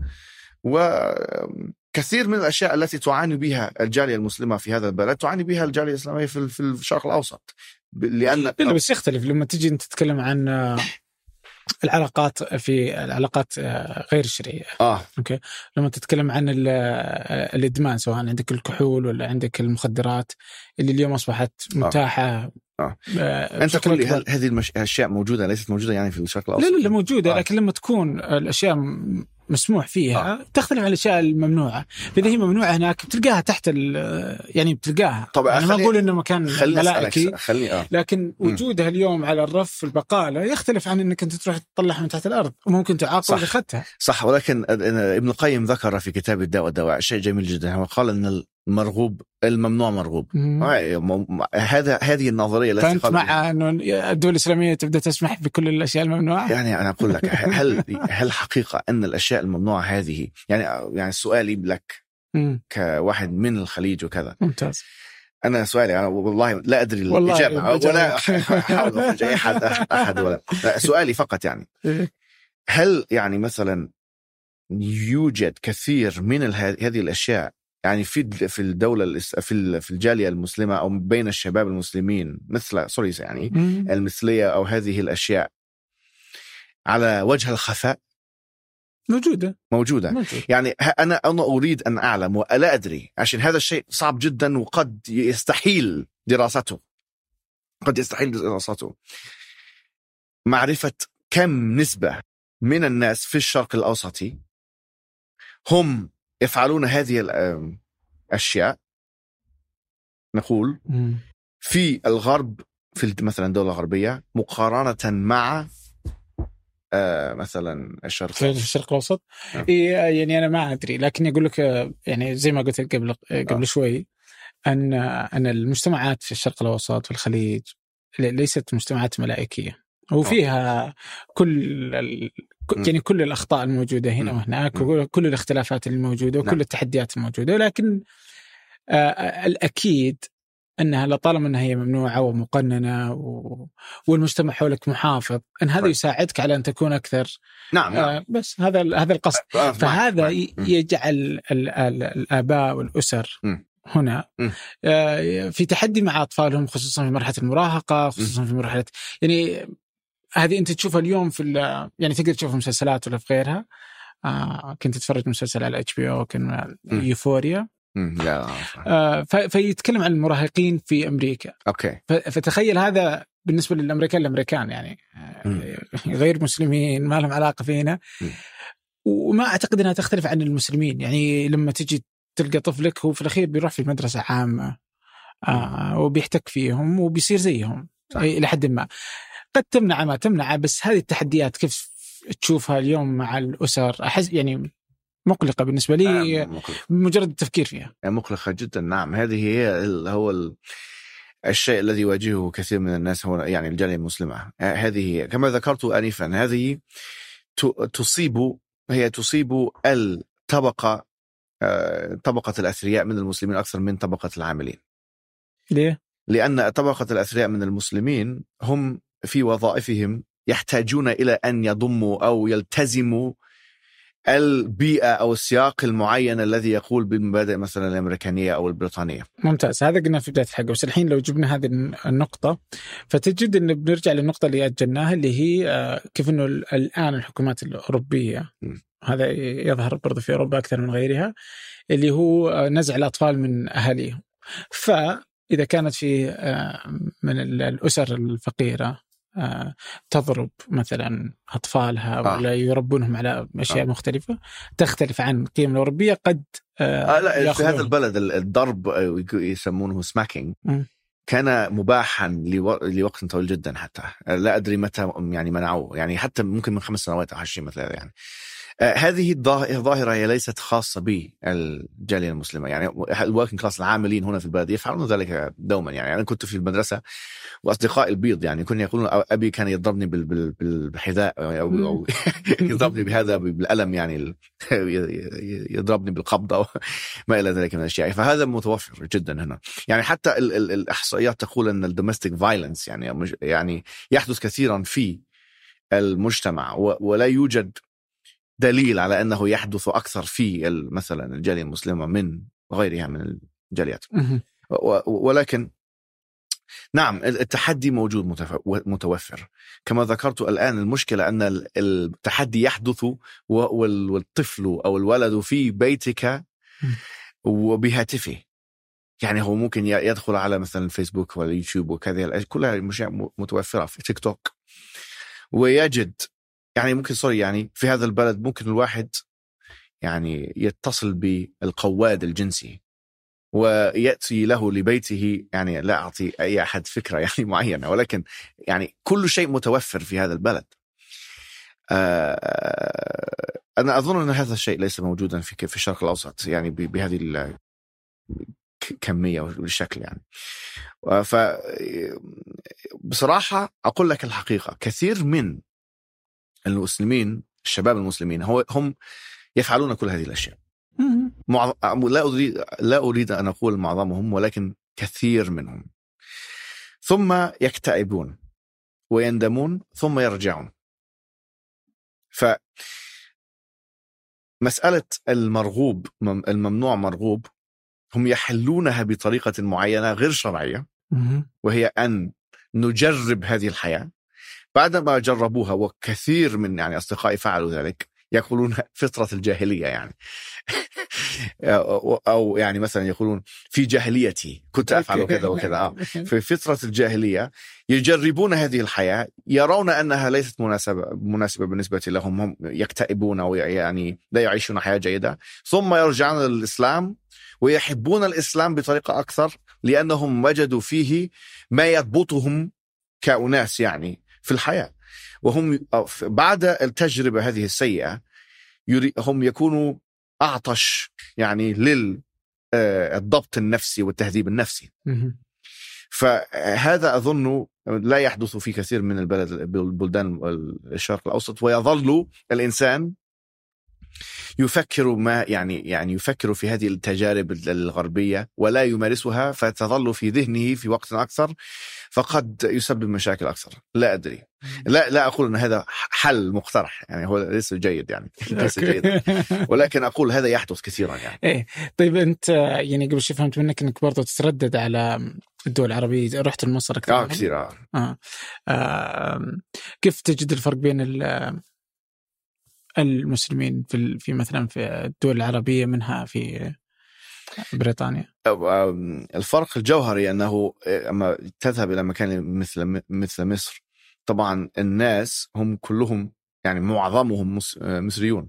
وكثير من الأشياء التي تعاني بها الجالية المسلمة في هذا البلد تعاني بها الجالية الإسلامية في الشرق الأوسط. لأن بس يختلف لما تجي أنت تتكلم عن العلاقات غير الشرعية. أوكي. لما تتكلم عن الإدمان، سواء عندك الكحول ولا عندك المخدرات اللي اليوم أصبحت متاحة. أنت تقول لي هل هذه الأشياء موجودة ليست موجودة يعني في الشرق الأوسط؟ لا موجودة. لكن لما تكون الأشياء مسموح فيها تختلف عن الأشياء الممنوعة. فإذا هي ممنوعة هناك بتلقاها تحت يعني بتلقاها. طبعا أنا ما أقول إنه مكان ملائكي، لكن وجودها اليوم على الرف في البقالة يختلف عن إنك أنت تروح تطلعها من تحت الأرض وممكن تعاقب إذا أخذتها. صح. ولكن ابن القيم ذكر في كتاب الداء والدواء شيء جميل جدا. هو قال إن المرغوب الممنوع مرغوب. هذه النظرية التي فأنت مع أنه الدول الإسلامية تبدأ تسمح بكل الأشياء الممنوعة؟ يعني أنا أقول لك هل حقيقة أن الأشياء الممنوعة هذه يعني سؤالي لك كواحد من الخليج وكذا. ممتاز. أنا سؤالي، أنا والله لا أدري الإجابة ولا أحاول أخرج أي أحد ولا سؤالي فقط يعني هل يعني مثلا يوجد كثير من هذه الأشياء يعني في الدولة في الجالية المسلمة أو بين الشباب المسلمين مثل يعني المثلية أو هذه الأشياء على وجه الخفاء؟ موجودة. يعني أنا أريد أن أعلم ولا أدري، عشان هذا الشيء صعب جدا وقد يستحيل دراسته. معرفة كم نسبة من الناس في الشرق الأوسطي هم يفعلون هذه الأشياء نقول في الغرب، في مثلا دولة غربية مقارنة مع مثلا الشرق الأوسط. يعني أنا ما أدري، لكن يقول لك يعني زي ما قلت قبل شوي أن المجتمعات في الشرق الأوسط في الخليج ليست مجتمعات ملائكية، وفيها يعني كل الأخطاء الموجودة هنا وهناك وكل الاختلافات الموجودة وكل التحديات الموجودة. لكن الأكيد أنها لطالما أنها هي ممنوعة ومقننة والمجتمع حولك محافظ، أن هذا يساعدك على أن تكون أكثر. نعم. بس هذا القصد. فهذا يجعل الآباء والأسر هنا في تحدي مع أطفالهم، خصوصا في مرحلة المراهقة، خصوصا في مرحلة يعني هذه أنت تشوفها اليوم يعني تقدر تشوفها مسلسلات ولا في غيرها. كنت تتفرج مسلسل على HBO كان يوفوريا. فيتكلم عن المراهقين في أمريكا. أوكي. فتخيل هذا بالنسبة للأمريكان يعني غير مسلمين ما لهم علاقة فينا. وما أعتقد أنها تختلف عن المسلمين. يعني لما تجي تلقى طفلك هو في الأخير بيروح في مدرسة عامة وبيحتك فيهم وبيصير زيهم إلى حد ما. قد تمنع ما تمنع، بس هذه التحديات كيف تشوفها اليوم مع الأسر؟ أحس يعني مقلقة بالنسبة لي. مجرد التفكير فيها مقلقة جدا. نعم. هذه هي هو الشيء الذي يواجهه كثير من الناس هو يعني الجالية المسلمة. هذه هي كما ذكرت آنفا، هذه تصيب الطبقة طبقة الأثرياء من المسلمين أكثر من طبقة العاملين. ليه؟ لأن طبقة الأثرياء من المسلمين هم في وظائفهم يحتاجون إلى أن يضموا أو يلتزموا البيئة أو السياق المعين الذي يقول بالمبادئ مثلا الأمريكانية أو البريطانية. ممتاز. هذا قلنا في بداية الحلقة. بس الحين لو جبنا هذه النقطة فتجد أن بنرجع للنقطة اللي أجلناها، اللي هي كيف أنه الآن الحكومات الأوروبية هذا يظهر برضو في أوروبا أكثر من غيرها، اللي هو نزع الأطفال من أهاليهم. فإذا كانت في من الأسر الفقيرة تضرب مثلا أطفالها ولا يربونهم على أشياء مختلفة تختلف عن القيم الأوروبية. قد لا في هذا البلد الضرب يسمونه سماكينج كان مباحا لوقت طويل جدا، حتى لا أدري متى يعني منعوه، يعني حتى ممكن من 5 سنوات أو 20 مثلا يعني. هذه الظاهرة هي ليست خاصة بالجالية المسلمة. يعني الوركينج كلاس العاملين هنا في البلد يفعلون ذلك دوما. يعني أنا كنت في المدرسة وأصدقائي البيض يعني كانوا يقولون أبي كان يضربني بالحذاء أو يضربني بهذا بالقلم، يعني يضربني بالقبضة ما إلى ذلك من الأشياء. فهذا متوفر جدا هنا. يعني حتى الإحصائيات تقول أن الدومستيك فايلنس يعني يحدث كثيرا في المجتمع، ولا يوجد دليل على أنه يحدث أكثر في مثلا الجالية المسلمة من غيرها من الجاليات. ولكن نعم التحدي موجود متوفر كما ذكرت. الآن المشكلة أن التحدي يحدث والطفل أو الولد في بيتك وبهاتفه. يعني هو ممكن يدخل على مثلا الفيسبوك واليوتيوب وكذا، كلها متوفرة في تيك توك، ويجد يعني ممكن يعني في هذا البلد ممكن الواحد يعني يتصل بالقواد الجنسي ويأتي له لبيته. يعني لا أعطي أي أحد فكرة يعني معينة، ولكن يعني كل شيء متوفر في هذا البلد. أنا أظن أن هذا الشيء ليس موجودا في الشرق الأوسط يعني بهذه الكمية والشكل يعني. بصراحة أقول لك الحقيقة، كثير من المسلمين الشباب المسلمين هم يفعلون كل هذه الأشياء. لا أريد أن أقول معظمهم، ولكن كثير منهم. ثم يكتئبون ويندمون ثم يرجعون. فمسألة المرغوب الممنوع مرغوب هم يحلونها بطريقة معينة غير شرعية، وهي أن نجرب هذه الحياة. بعدما جربوها، وكثير من يعني أصدقائي فعلوا ذلك، يقولون فطرة الجاهلية يعني أو يعني مثلا يقولون في جاهليتي كنت أفعل كذا وكذا. في فطرة الجاهلية يجربون هذه الحياة، يرون أنها ليست مناسبة بالنسبة لهم، هم يكتئبون ويعني لا يعيشون حياة جيدة، ثم يرجعون للإسلام ويحبون الإسلام بطريقة أكثر، لأنهم وجدوا فيه ما يضبطهم كأناس يعني في الحياة. وهم بعد التجربة هذه السيئة هم يكونوا أعطش يعني للضبط النفسي والتهذيب النفسي. فهذا أظن لا يحدث في كثير من البلدان الشرق الأوسط، ويظل الإنسان يفكر ما يعني يفكر في هذه التجارب الغربية ولا يمارسها، فتظل في ذهنه في وقت أكثر، فقد يسبب مشاكل أكثر. لا أدري، لا أقول أن هذا حل مقترح يعني، هو ليس جيد يعني ليس جيد، ولكن أقول هذا يحدث كثيرا يعني. إيه طيب أنت يعني قبل شيء فهمت منك أنك برضو تتردد على الدول العربية، رحت لمصر أكثر. كثير. كيف تجد الفرق بين المسلمين في مثلا في الدول العربية منها في بريطانيا؟ الفرق الجوهري أنه أما تذهب إلى مكان مثل مصر، طبعا الناس هم كلهم يعني معظمهم مصريون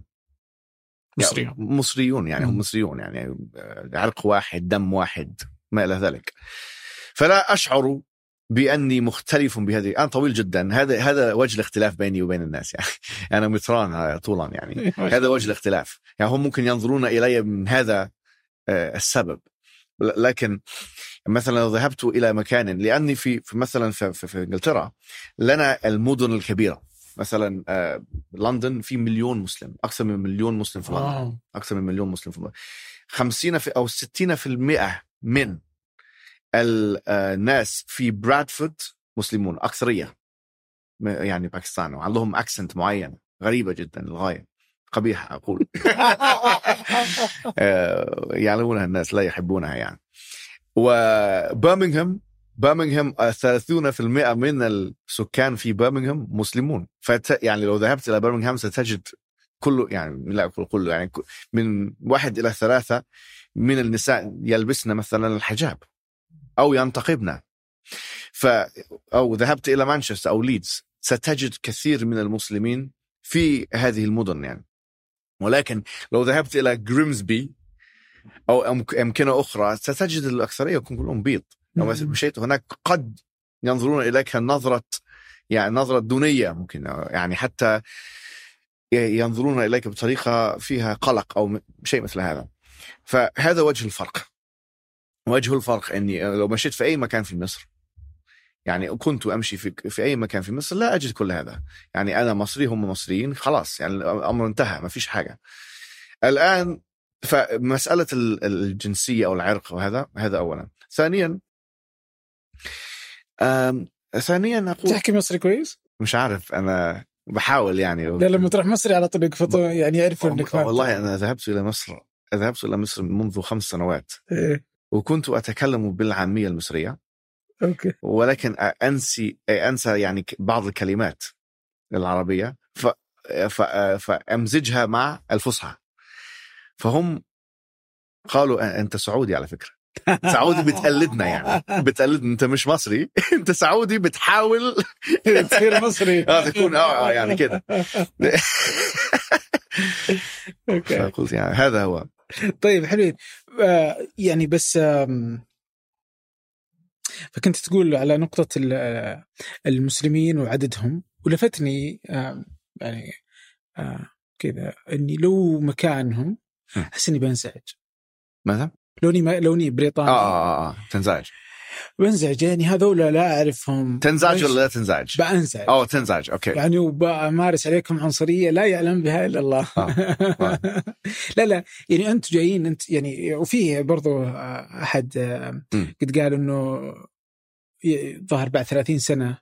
يعني هم مصريون يعني عرق واحد دم واحد ما إلى ذلك. فلا أشعر بأني مختلف بهذه. أنا طويل جدا، هذا وجه الاختلاف بيني وبين الناس يعني أنا متران طولا يعني هذا وجه الاختلاف. يعني هم ممكن ينظرون إلي من هذا السبب. لكن مثلا لو ذهبت إلى مكان، لأني في مثلا في إنجلترا لنا المدن الكبيرة، مثلا لندن في 1,000,000 مسلم، أكثر من 1,000,000 مسلم في لندن، أكثر من 1,000,000 مسلم في لندن. 50 أو 60% من الناس في برادفورد مسلمون، أكثرية يعني باكستان، وعندهم أكسنت معين غريبة جدا للغاية، قبيحة أقول يعلمونها الناس لا يحبونها يعني. وبرمنغهام 30% من السكان في برمنغهام مسلمون. يعني لو ذهبت إلى برمنغهام ستجد كله يعني لا أقول كله يعني من 1 إلى 3 من النساء يلبسن مثلا الحجاب أو ينتقبن. أو ذهبت إلى مانشستر أو ليدز ستجد كثير من المسلمين في هذه المدن يعني. ولكن لو ذهبت إلى جريمسبي أو أمكنة أخرى ستجد الأكثرية يكون كلهم بيض. لو مشيت هناك قد ينظرون إليك نظرة دونية ممكن يعني، حتى ينظرون إليك بطريقة فيها قلق أو شيء مثل هذا. فهذا وجه الفرق. وجه الفرق أني لو مشيت في أي مكان في مصر، يعني كنت أمشي في أي مكان في مصر لا أجد كل هذا. يعني أنا مصري هم مصريين، خلاص يعني الأمر انتهى، ما فيش حاجة الآن. فمسألة الجنسية أو العرق هذا أولا. ثانيا أقول تحكي مصري كويس؟ مش عارف، أنا بحاول يعني. لا لما تروح مصري على طول يقفطوا يعني يعرفوا إنك والله أنا ذهبت إلى مصر منذ 5 سنوات. إيه؟ وكنت أتكلم بالعامية المصرية. أوكي. ولكن أنسى يعني بعض الكلمات العربية فأمزجها مع الفصحى. فهم قالوا أنت سعودي على فكرة. سعودي بتقلدنا، يعني بتقلدنا، أنت مش مصري. أنت سعودي بتحاول تصير مصري. تكون يعني كده. فقلت يعني هذا هو. طيب حلوين. يعني بس فكنت تقول على نقطة المسلمين وعددهم، ولفتني يعني كذا أني لو مكانهم أحس أني بنزعج. ماذا؟ لوني بريطاني. تنزعج. بنزعج يعني هذولا لا أعرفهم. تنزعج ولا لا تنزعج؟ بأنزعج. تنزعج. أوكي. يعني وبأمارس عليكم عنصرية لا يعلم بها إلا الله. لا يعني أنت جايين أنت يعني. وفيه برضو أحد قد قال إنه ظهر بعد 30 سنة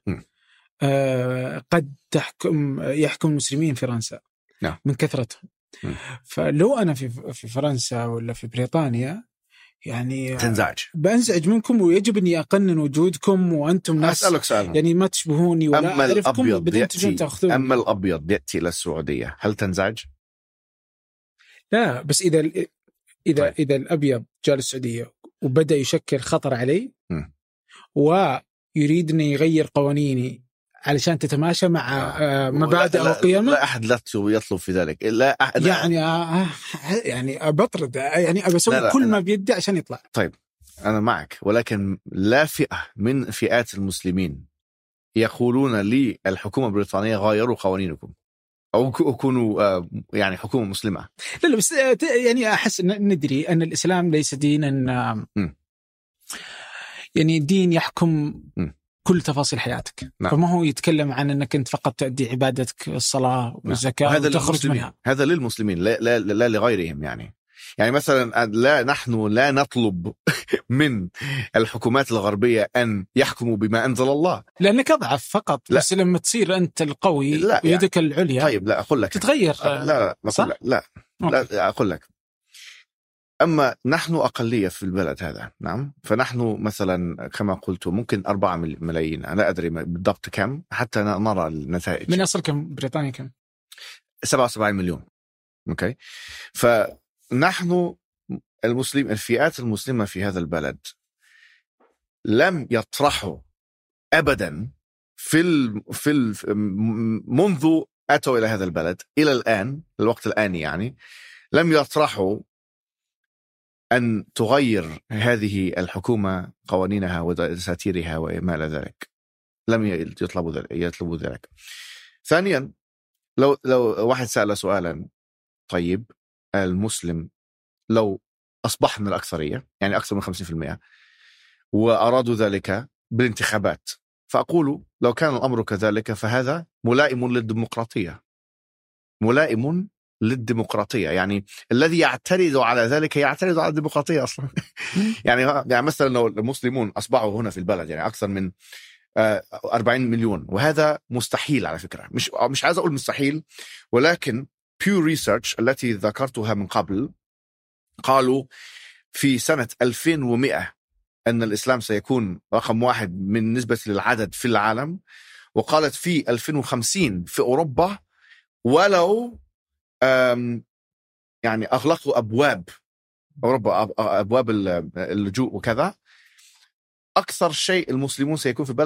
قد يحكم المسلمين في فرنسا من كثرتهم. فلو أنا في فرنسا ولا في بريطانيا يعني بنزعج منكم، ويجب أني أقنن وجودكم وأنتم ناس. أسألك سؤال، يعني ما تشبهوني ولا أعرفكم. أما الأبيض يأتي إلى السعودية هل تنزعج؟ لا، بس إذا الأبيض جاء للسعودية وبدأ يشكل خطر علي ويريد أن يغير قوانيني علشان تتماشى مع مبادئ وقيمه، لا أحد لا يطلب في ذلك. لا أحد يعني أبطرد، يعني أبسوي كل ما بيدي عشان يطلع. طيب أنا معك، ولكن لا فئة من فئات المسلمين يقولون لي الحكومة البريطانية غيروا قوانينكم أو كونوا يعني حكومة مسلمة. لا بس يعني أحس ندري أن الإسلام ليس دينا يعني دين يحكم كل تفاصيل حياتك. فما هو يتكلم عن أنك أنت فقط تؤدي عبادتك الصلاة والزكاة وتخرج منها. هذا للمسلمين لا لغيرهم. يعني مثلا نحن لا نطلب من الحكومات الغربية أن يحكموا بما أنزل الله، لأنك أضعف فقط. لا. بس لما تصير أنت القوي ويدك يعني العليا، طيب لا أقول لك تتغير. لا أقول لك أما نحن أقلية في البلد هذا، نعم. فنحن مثلا كما قلت ممكن 4 ملايين، أنا لا أدري بالضبط كم حتى نرى النتائج. من أصل كم بريطانيا؟ كم؟ 77 مليون. أوكي. فنحن الفئات المسلمة في هذا البلد لم يطرحوا أبدا منذ أتوا إلى هذا البلد إلى الآن، الوقت الآن يعني، لم يطرحوا أن تغير هذه الحكومة قوانينها ودساتيرها وما إلى ذلك. لم يطلبوا ذلك. ثانيا، لو واحد سأل سؤالا، طيب المسلم لو أصبحنا الأكثرية، يعني أكثر من 50%، وأرادوا ذلك بالانتخابات، فأقول لو كان الأمر كذلك فهذا ملائم للديمقراطية. يعني الذي يعترض على ذلك يعترض على الديمقراطية أصلا. يعني مثلا لو المسلمون أصبحوا هنا في البلد يعني أكثر من 40 مليون، وهذا مستحيل على فكرة. مش عايز أقول مستحيل، ولكن Pew Research التي ذكرتها من قبل قالوا في سنة 2100 أن الإسلام سيكون رقم 1 من نسبة للعدد في العالم، وقالت في 2050 في أوروبا ولو يعني أغلقوا أبواب أوروبا، أبواب اللجوء وكذا، أكثر شيء المسلمون سيكون في البلد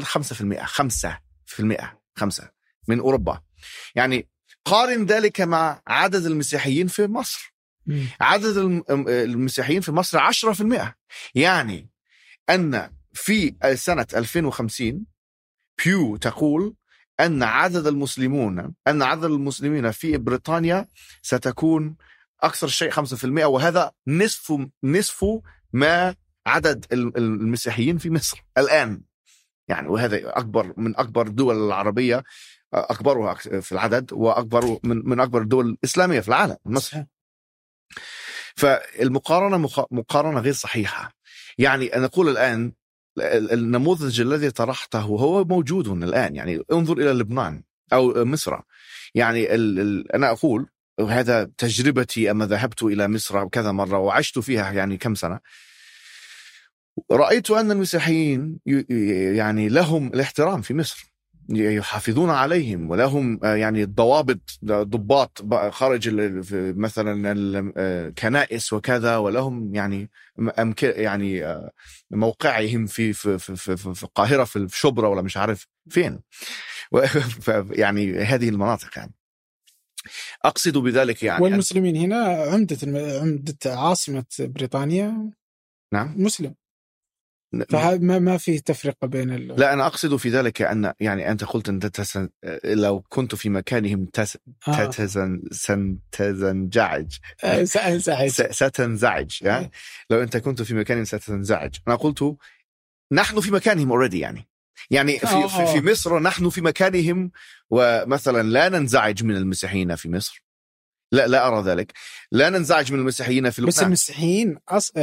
5% من أوروبا. يعني قارن ذلك مع عدد المسيحيين في مصر. عدد المسيحيين في مصر 10%. يعني أن في سنة 2050 بيو تقول أن عدد المسلمين في بريطانيا ستكون أكثر شيء 5%، وهذا نصف ما عدد المسيحيين في مصر الآن يعني. وهذا من أكبر الدول العربية، أكبرها في العدد، وأكبر من أكبر الدول الإسلامية في العالم مصر. فالمقارنة مقارنة غير صحيحة. يعني نقول الآن النموذج الذي طرحته هو موجود الآن. يعني انظر إلى لبنان أو مصر. يعني أنا أقول وهذا تجربتي، أما ذهبت إلى مصر كذا مرة وعشت فيها يعني كم سنة، رأيت أن المسيحيين يعني لهم الاحترام في مصر، يحافظون عليهم، ولهم يعني ضباط خارج مثلا الكنائس وكذا، ولهم يعني موقعهم في القاهرة، في شبرا ولا مش عارف فين يعني هذه المناطق. يعني أقصد بذلك يعني والمسلمين هنا عمدة عاصمة بريطانيا نعم مسلم، فما في تفرقة بين لا، أنا أقصد في ذلك أن يعني أنت قلت أن لو كنت في مكانهم ستنزعج يعني. لو أنت كنت في مكانهم ستنزعج. أنا قلت نحن في مكانهم already يعني في مصر نحن في مكانهم، ومثلا لا ننزعج من المسيحيين في مصر، لا أرى ذلك. لا ننزعج من المسيحيين في لبنان، بس المسيحيين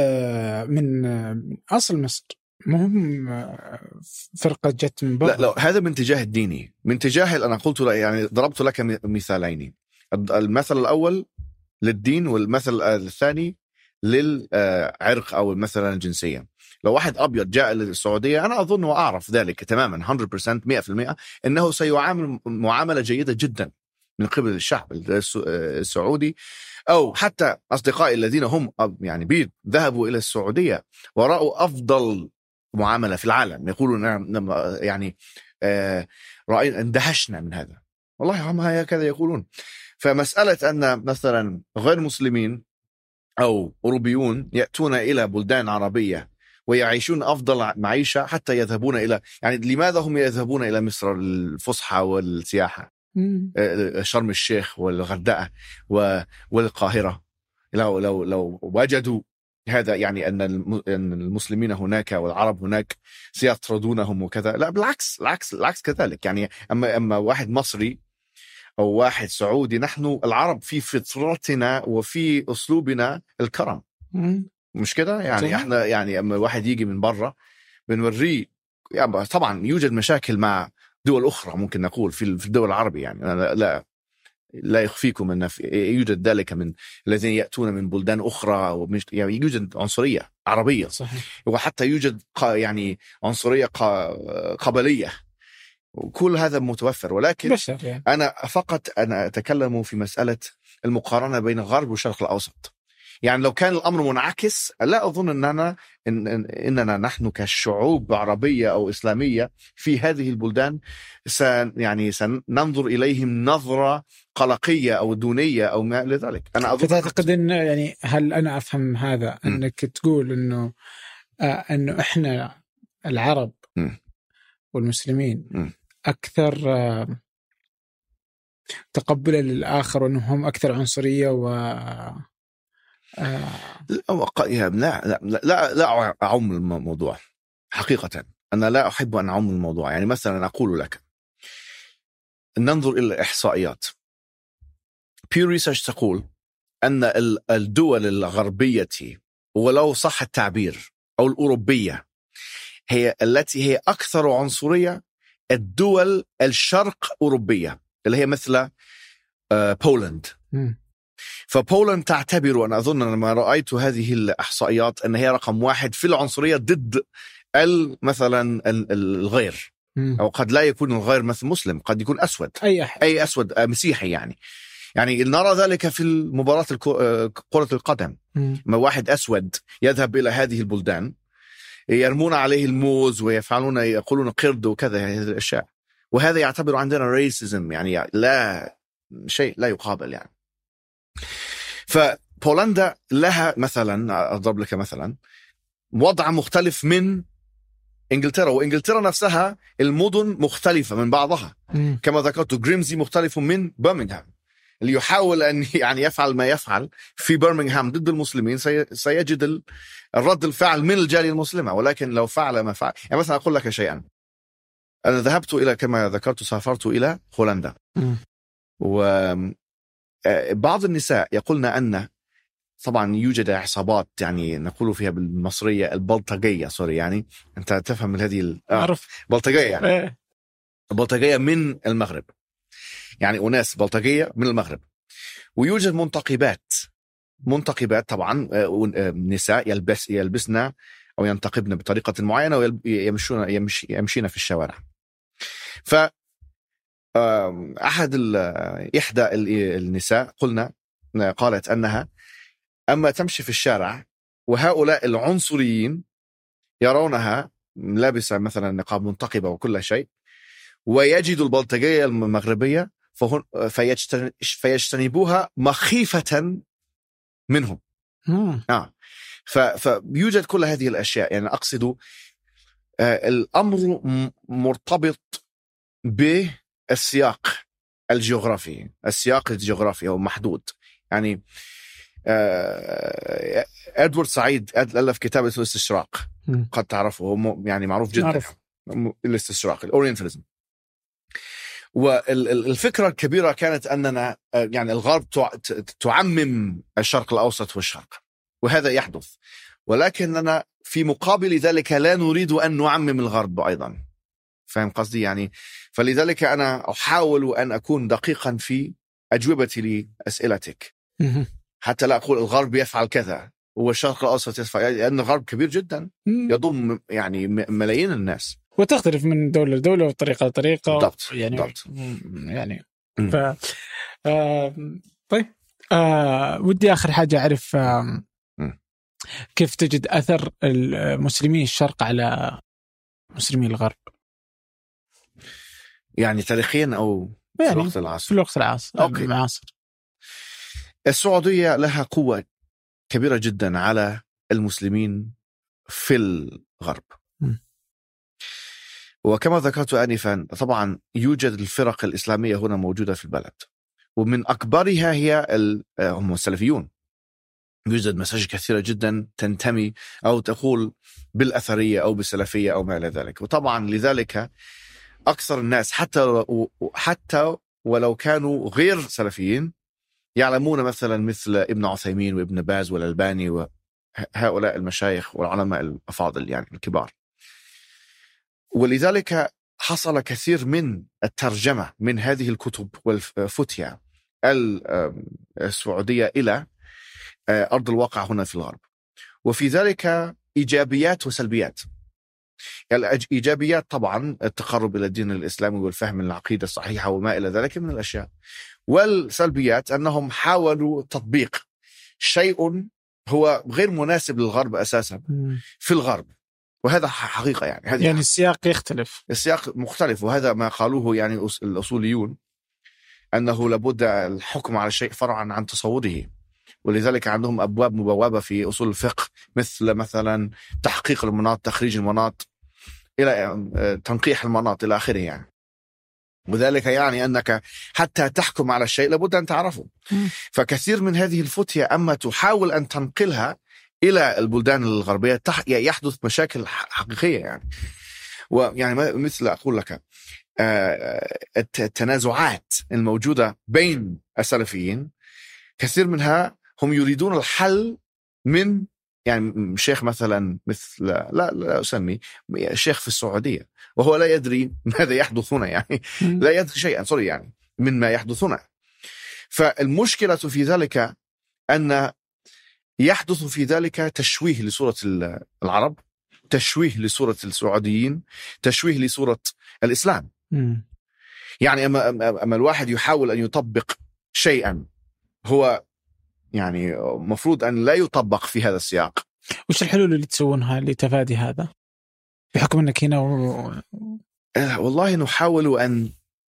من أصل مصر، مهم فرقة جت من برا. لا هذا من تجاه الديني، من تجاه أنا قلت يعني ضربت لك مثالين. المثل الأول للدين، والمثل الثاني للعرق أو مثلا الجنسية. لو واحد أبيض جاء للسعودية، أنا أظن وأعرف ذلك تماما 100% أنه سيعامل معاملة جيدة جدا من قبل الشعب السعودي، أو حتى أصدقائي الذين هم يعني بيض ذهبوا إلى السعودية ورأوا أفضل معاملة في العالم، يقولون يعني رأينا اندهشنا من هذا، والله هم هكذا يقولون. فمسألة أن مثلا غير مسلمين أو أوروبيون يأتون إلى بلدان عربية ويعيشون أفضل معيشة حتى يذهبون إلى، يعني لماذا هم يذهبون إلى مصر الفسحة والسياحة، شرم الشيخ والغردقة والقاهرة، لو وجدوا هذا يعني أن المسلمين هناك والعرب هناك سيطردونهم وكذا. لا بالعكس، العكس كذلك يعني. أما واحد مصري أو واحد سعودي، نحن العرب في فطرتنا وفي أسلوبنا الكرم، مش كده يعني. احنا يعني أما واحد يجي من برا بنوريه، يعني طبعا يوجد مشاكل مع دول أخرى ممكن نقول في الدول العربية، يعني أنا لا يخفيكم أن يوجد ذلك من الذين يأتون من بلدان أخرى، يعني يوجد عنصرية عربية صحيح. وحتى يوجد يعني عنصرية قبلية، وكل هذا متوفر. ولكن يعني. أنا أتكلم في مسألة المقارنة بين الغرب والشرق الأوسط. يعني لو كان الأمر منعكس، لا أظن إننا نحن كشعوب عربية أو إسلامية في هذه البلدان سننظر إليهم نظرة قلقية أو دونية أو ما لذلك. أنا أظن فتعتقد إن يعني هل أنا أفهم هذا أنك تقول إنه إحنا العرب والمسلمين أكثر تقبلا للآخر، وأنهم أكثر عنصرية لا أعم الموضوع حقيقة. أنا لا أحب أن أعم الموضوع. يعني مثلا أقول لك ننظر إلى الإحصائيات. Pew Research تقول أن الدول الغربية، ولو صح التعبير، أو الأوروبية، هي التي هي أكثر عنصرية الدول الشرق أوروبية، اللي هي مثل بولند. فبولند تعتبر، أنا أظن لما رأيت هذه الإحصائيات، أن هي رقم 1 في العنصرية ضد مثلا الغير، أو قد لا يكون الغير مثل مسلم، قد يكون أسود، أي أسود مسيحي يعني نرى ذلك في المباراة كرة القدم. ما واحد أسود يذهب إلى هذه البلدان يرمون عليه الموز ويفعلون يقولون قرد وكذا، هذه الأشياء، وهذا يعتبر عندنا ريسيزم، يعني لا شيء لا يقابل يعني. فبولندا لها مثلا، أضرب لك مثلا، وضع مختلف من إنجلترا، وإنجلترا نفسها المدن مختلفة من بعضها. كما ذكرت جريمزي مختلف من برمنغهام. اللي يحاول أن يعني يفعل ما يفعل في برمنغهام ضد المسلمين سيجد الرد الفعل من الجالية المسلمة. ولكن لو فعل ما فعل، يعني مثلا أقول لك شيئا، أنا ذهبت إلى، كما ذكرت، سافرت إلى هولندا، وبعض النساء يقولن أن طبعا يوجد عصابات، يعني نقول فيها بالمصرية البلطجية، سوري يعني أنت تفهم هذه بلطجية، يعني بلطجية من المغرب، يعني أناس بلطجية من المغرب. ويوجد منتقبات طبعا، نساء يلبسن أو ينتقبن بطريقة معينة ويمشين في الشوارع. ف إحدى النساء قالت أنها أما تمشي في الشارع وهؤلاء العنصريين يرونها لابسة مثلا نقاب منتقبة وكل شيء، ويجدوا البلطجية المغربية فيجتنبوها مخيفة منهم. فيوجد كل هذه الأشياء. يعني أقصد الأمر مرتبط بالسياق الجغرافي. السياق الجغرافي هو محدود. يعني إدوارد سعيد ألف كتاب اسمه الاستشراق، قد تعرفه، هو يعني معروف جدا. الاستشراق، الأورينتاليزم. والفكرة الكبيرة كانت أننا يعني الغرب تعمم الشرق الأوسط والشرق، وهذا يحدث، ولكننا في مقابل ذلك لا نريد أن نعمم الغرب أيضا. فهم قصدي؟ يعني فلذلك أنا أحاول أن أكون دقيقا في أجوبتي لأسئلتك، حتى لا أقول الغرب يفعل كذا والشرق الأوسط يفعل، لأن الغرب كبير جدا يضم يعني ملايين الناس، وتختلف من دولة لدولة وطريقة لطريقة. بالضبط. يعني طيب ودي آخر حاجة أعرف كيف تجد أثر المسلمين الشرق على مسلمين الغرب، يعني تاريخيا أو في يعني الوقت العصر؟ في الوقت المعاصر. السعودية لها قوة كبيرة جدا على المسلمين في الغرب. وكما ذكرت آنفا طبعا يوجد الفرق الإسلامية هنا موجودة في البلد، ومن أكبرها هي هم السلفيون. يوجد مساجد كثيرة جدا تنتمي أو تقول بالأثرية أو بالسلفية أو ما إلى ذلك. وطبعا لذلك أكثر الناس حتى ولو كانوا غير سلفيين يعلمون مثلا مثل ابن عثيمين وابن باز والألباني وهؤلاء المشايخ والعلماء الأفاضل يعني الكبار. ولذلك حصل كثير من الترجمة من هذه الكتب والفتية السعودية إلى أرض الواقع هنا في الغرب. وفي ذلك إيجابيات وسلبيات. الإيجابيات طبعا التقرب إلى الدين الإسلامي والفهم العقيدة الصحيحة وما إلى ذلك من الأشياء. والسلبيات أنهم حاولوا تطبيق شيء هو غير مناسب للغرب أساسا في الغرب، وهذا حقيقة. يعني السياق يختلف، السياق مختلف، وهذا ما قالوه يعني الأصوليون، أنه لابد الحكم على الشيء فرعا عن تصوره. ولذلك عندهم أبواب مبوابة في أصول الفقه، مثلا تحقيق المناط، تخريج المناط، إلى تنقيح المناط إلى آخره يعني. وذلك يعني أنك حتى تحكم على الشيء لابد أن تعرفه. فكثير من هذه الفتية أما تحاول أن تنقلها إلى البلدان الغربية يحدث مشاكل حقيقية يعني. ويعني مثل أقول لك التنازعات الموجودة بين السلفيين كثير منها هم يريدون الحل من يعني شيخ مثلا مثل لا أسمي شيخ في السعودية وهو لا يدري ماذا يحدث هنا يعني لا يدري شيئا يعني من ما يحدث هنا. فالمشكلة في ذلك أن يحدث في ذلك تشويه لصورة العرب، تشويه لصورة السعوديين، تشويه لصورة الإسلام. يعني أما الواحد يحاول أن يطبق شيئا هو يعني مفروض أن لا يطبق في هذا السياق. وش الحلول اللي تسوونها لتفادي هذا بحكم أنك هنا والله نحاول أن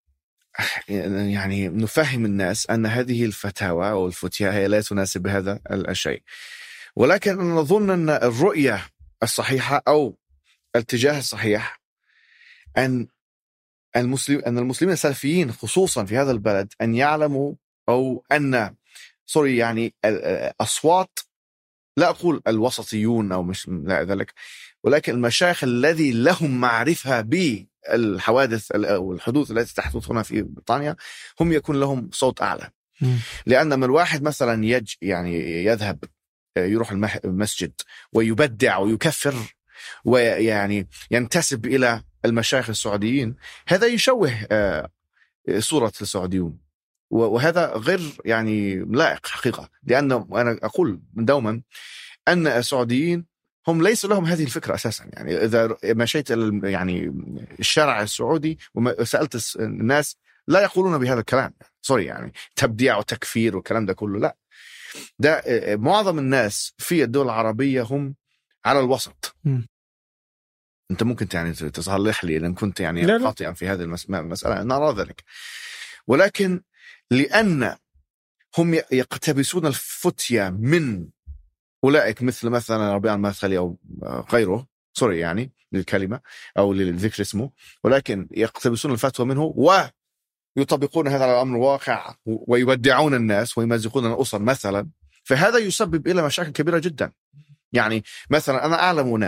يعني نفهم الناس أن هذه الفتاوى أو الفتية هي لا تناسب هذا الشيء، ولكن نظن أن الرؤية الصحيحة أو الاتجاه الصحيح أن المسلمين السلفيين خصوصا في هذا البلد أن يعلموا أو أن يعني أصوات، لا أقول الوسطيون أو مش لا ذلك، ولكن المشايخ الذي لهم معرفة بالحوادث أو الحدوث التي تحدث هنا في بريطانيا هم يكون لهم صوت أعلى. لأن من الواحد مثلا يعني يذهب يروح المسجد ويبدع ويكفر ويعني ينتسب إلى المشايخ السعوديين، هذا يشوه صورة السعوديون، وهذا غير يعني لائق حقيقة. لأن أنا أقول دوما أن السعوديين هم ليس لهم هذه الفكرة أساسا. يعني إذا مشيت يعني الشارع السعودي وسألت الناس لا يقولون بهذا الكلام، يعني تبديع وتكفير والكلام ده كله، لا. ده معظم الناس في الدول العربية هم على الوسط. أنت ممكن يعني تصلح لي لأن كنت يعني خاطئا في هذه المسألة، أنا أرى ذلك، ولكن لأن هم يقتبسون الفتية من أولئك مثلا ربيع المدخلي أو غيره، يعني للكلمة أو للذكر اسمه، ولكن يقتبسون الفتوى منه ويطبقون هذا على الأمر الواقع ويودعون الناس ويمزقون الأسر مثلا. فهذا يسبب إلى مشاكل كبيرة جدا. يعني مثلا أنا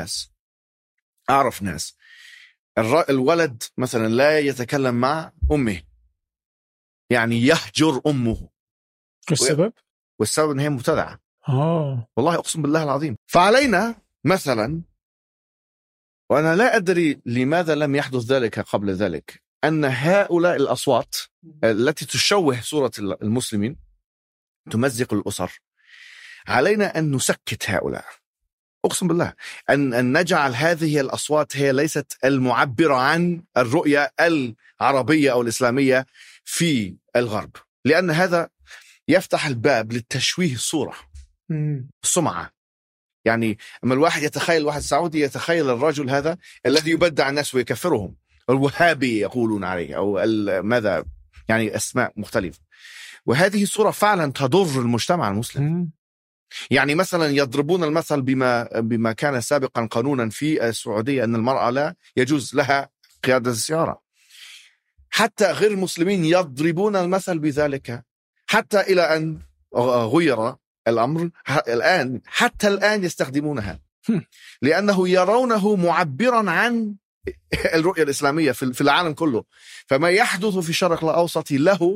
أعرف ناس الولد مثلا لا يتكلم مع أمه، يعني يهجر أمه. والسبب أنها مبتدعة. والله أقسم بالله العظيم. فعلينا مثلا، وأنا لا أدري لماذا لم يحدث ذلك قبل ذلك، أن هؤلاء الأصوات التي تشوه صورة المسلمين تمزق الأسر، علينا أن نسكت هؤلاء. أقسم بالله أن نجعل هذه الأصوات هي ليست المعبرة عن الرؤية العربية أو الإسلامية في الغرب، لأن هذا يفتح الباب للتشويه الصورة، السمعة. يعني أما الواحد يتخيل، واحد سعودي يتخيل الرجل هذا الذي يبدع الناس ويكفرهم، الوهابي يقولون عليه أو ماذا، يعني أسماء مختلفة، وهذه الصورة فعلا تضر المجتمع المسلم. يعني مثلا يضربون المثل بما كان سابقا قانونا في السعودية أن المرأة لا يجوز لها قيادة السيارة. حتى غير المسلمين يضربون المثل بذلك، حتى إلى أن غير الأمر الآن، حتى الآن يستخدمونها لأنه يرونه معبرا عن الرؤية الإسلامية في العالم كله. فما يحدث في الشرق الأوسط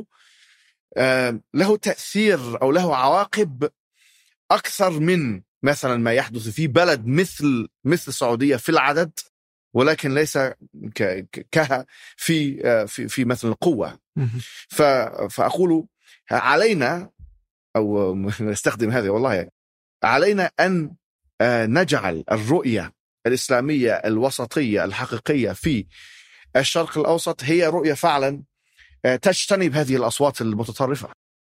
له تأثير أو له عواقب أكثر من مثلا ما يحدث في بلد مثل السعودية في العدد، ولكن ليس في مثل القوة. فأقول علينا، أو نستخدم هذه، والله علينا أن نجعل الرؤية الإسلامية الوسطية الحقيقية في الشرق الأوسط هي رؤية فعلا تجتنب هذه الأصوات المتطرفة.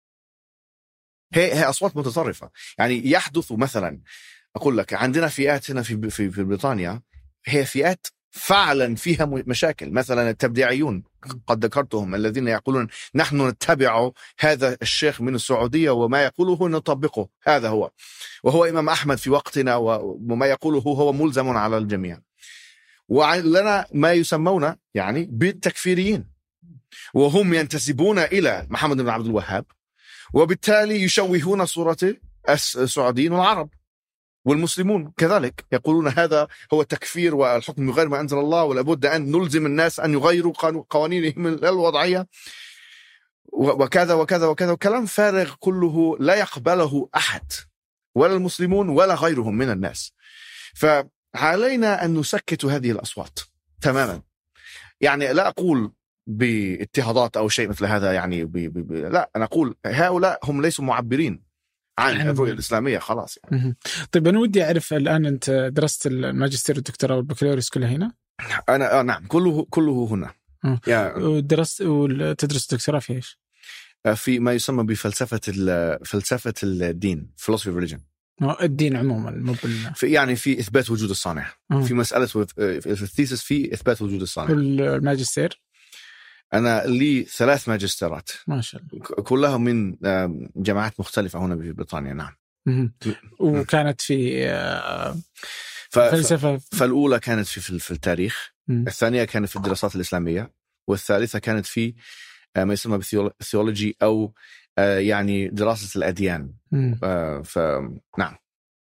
هي أصوات متطرفة. يعني يحدث مثلا، أقول لك عندنا فئات هنا في بريطانيا هي فئات فعلا فيها مشاكل. مثلا التبديعيون قد ذكرتهم، الذين يقولون نحن نتبع هذا الشيخ من السعودية وما يقوله نطبقه، هذا هو، وهو إمام أحمد في وقتنا، وما يقوله هو ملزم على الجميع. ولنا ما يسمون يعني بالتكفيريين، وهم ينتسبون إلى محمد بن عبد الوهاب، وبالتالي يشوهون صورة السعوديين والعرب والمسلمون كذلك. يقولون هذا هو التكفير والحكم بغير ما أنزل الله، ولابد أن نلزم الناس أن يغيروا قوانينهم الوضعية وكذا وكذا وكذا، وكلام فارغ كله لا يقبله أحد، ولا المسلمون ولا غيرهم من الناس. فعلينا أن نسكت هذه الأصوات تماما. يعني لا أقول باضطهادات أو شيء مثل هذا، يعني لا، أنا أقول هؤلاء هم ليسوا معبرين عن الرؤية الإسلامية خلاص يعني. طيب أنا ودي أعرف، الآن أنت درست الماجستير والدكتوراه والبكالوريوس كلها هنا؟ أنا نعم، كله هنا. ودرست وتدرس الدكتوراه في إيش؟ في ما يسمى بفلسفة الدين، philosophy of religion. الدين عموما، يعني في إثبات وجود الصانع. في مسألة في الثيسس في إثبات وجود الصانع. الماجستير أنا لي 3 ماجستيرات ما شاء الله، كلها من جامعات مختلفة هنا في بريطانيا. نعم. وكانت في فلسفة. فالأولى كانت في التاريخ، الثانية كانت في الدراسات الإسلامية، والثالثة كانت في ما يسمى بالثيولوجي أو يعني دراسة الأديان. فنعم.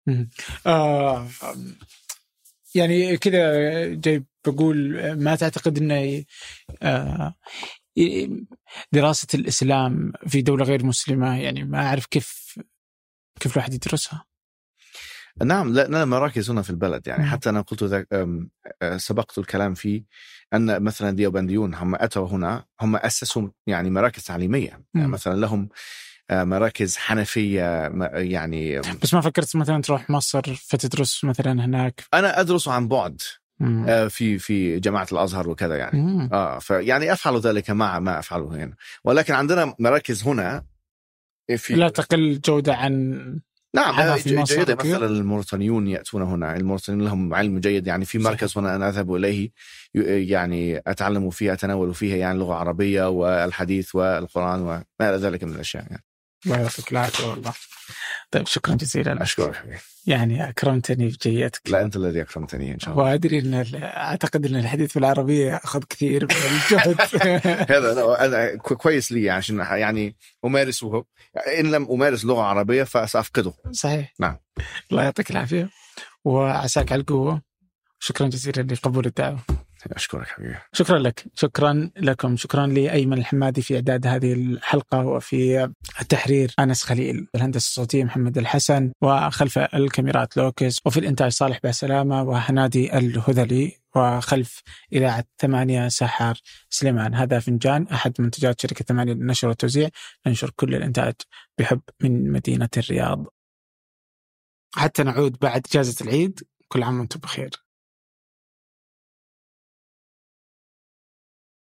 يعني كذا جاي بقول، ما تعتقد أن دراسة الإسلام في دولة غير مسلمة، يعني ما أعرف كيف الواحد يدرسها؟ نعم، لا مراكز هنا في البلد يعني. حتى أنا قلت سبقت الكلام فيه أن مثلا ديوبنديون هم أتوا هنا، هم أسسوا يعني مراكز تعليمية. يعني مثلا لهم مراكز حنفية يعني. بس ما فكرت مثلا تروح مصر فتدرس مثلا هناك؟ أنا أدرس عن بعد في جامعة الأزهر وكذا يعني. فيعني أفعل ذلك مع ما أفعله هنا، ولكن عندنا مراكز هنا لا تقل جودة عن. نعم جيدة. مثلا الموريتانيون يأتون هنا، الموريتانيون لهم علم جيد يعني. في مركز هنا أنا أذهب إليه يعني أتعلم فيه، أتناول فيه يعني اللغة العربية والحديث والقرآن وما إلى ذلك من الأشياء يعني. الله يعطيك العافية والله. طيب شكرا جزيلا. أشكرك يعني أكرمتني بجيتك. لا أنت الذي أكرمتني إن شاء الله. وأدري أعتقد أن الحديث بالعربية أخذ كثير من الجهد. هذا أنا كويس لي عشان يعني أمارسه. إن لم أمارس لغة عربية فسأفقده. صحيح. نعم. الله يعطيك العافية وعساك على القوة. شكرا جزيلا لقبول الدعوة. أشكرك حبيبي. شكرا لك. شكرا لكم. شكرا لأيمن الحمادي في إعداد هذه الحلقة، وفي التحرير أنس خليل، الهندسة الصوتية محمد الحسن، وخلف الكاميرات لوكس، وفي الإنتاج صالح بسلامة وهنادي الهذلي، وخلف إذاعة 8 سحر سليمان. هذا فنجان، أحد منتجات شركة 8 للنشر والتوزيع. ننشر كل الإنتاج بحب من مدينة الرياض. حتى نعود بعد إجازة العيد، كل عام وأنتم بخير.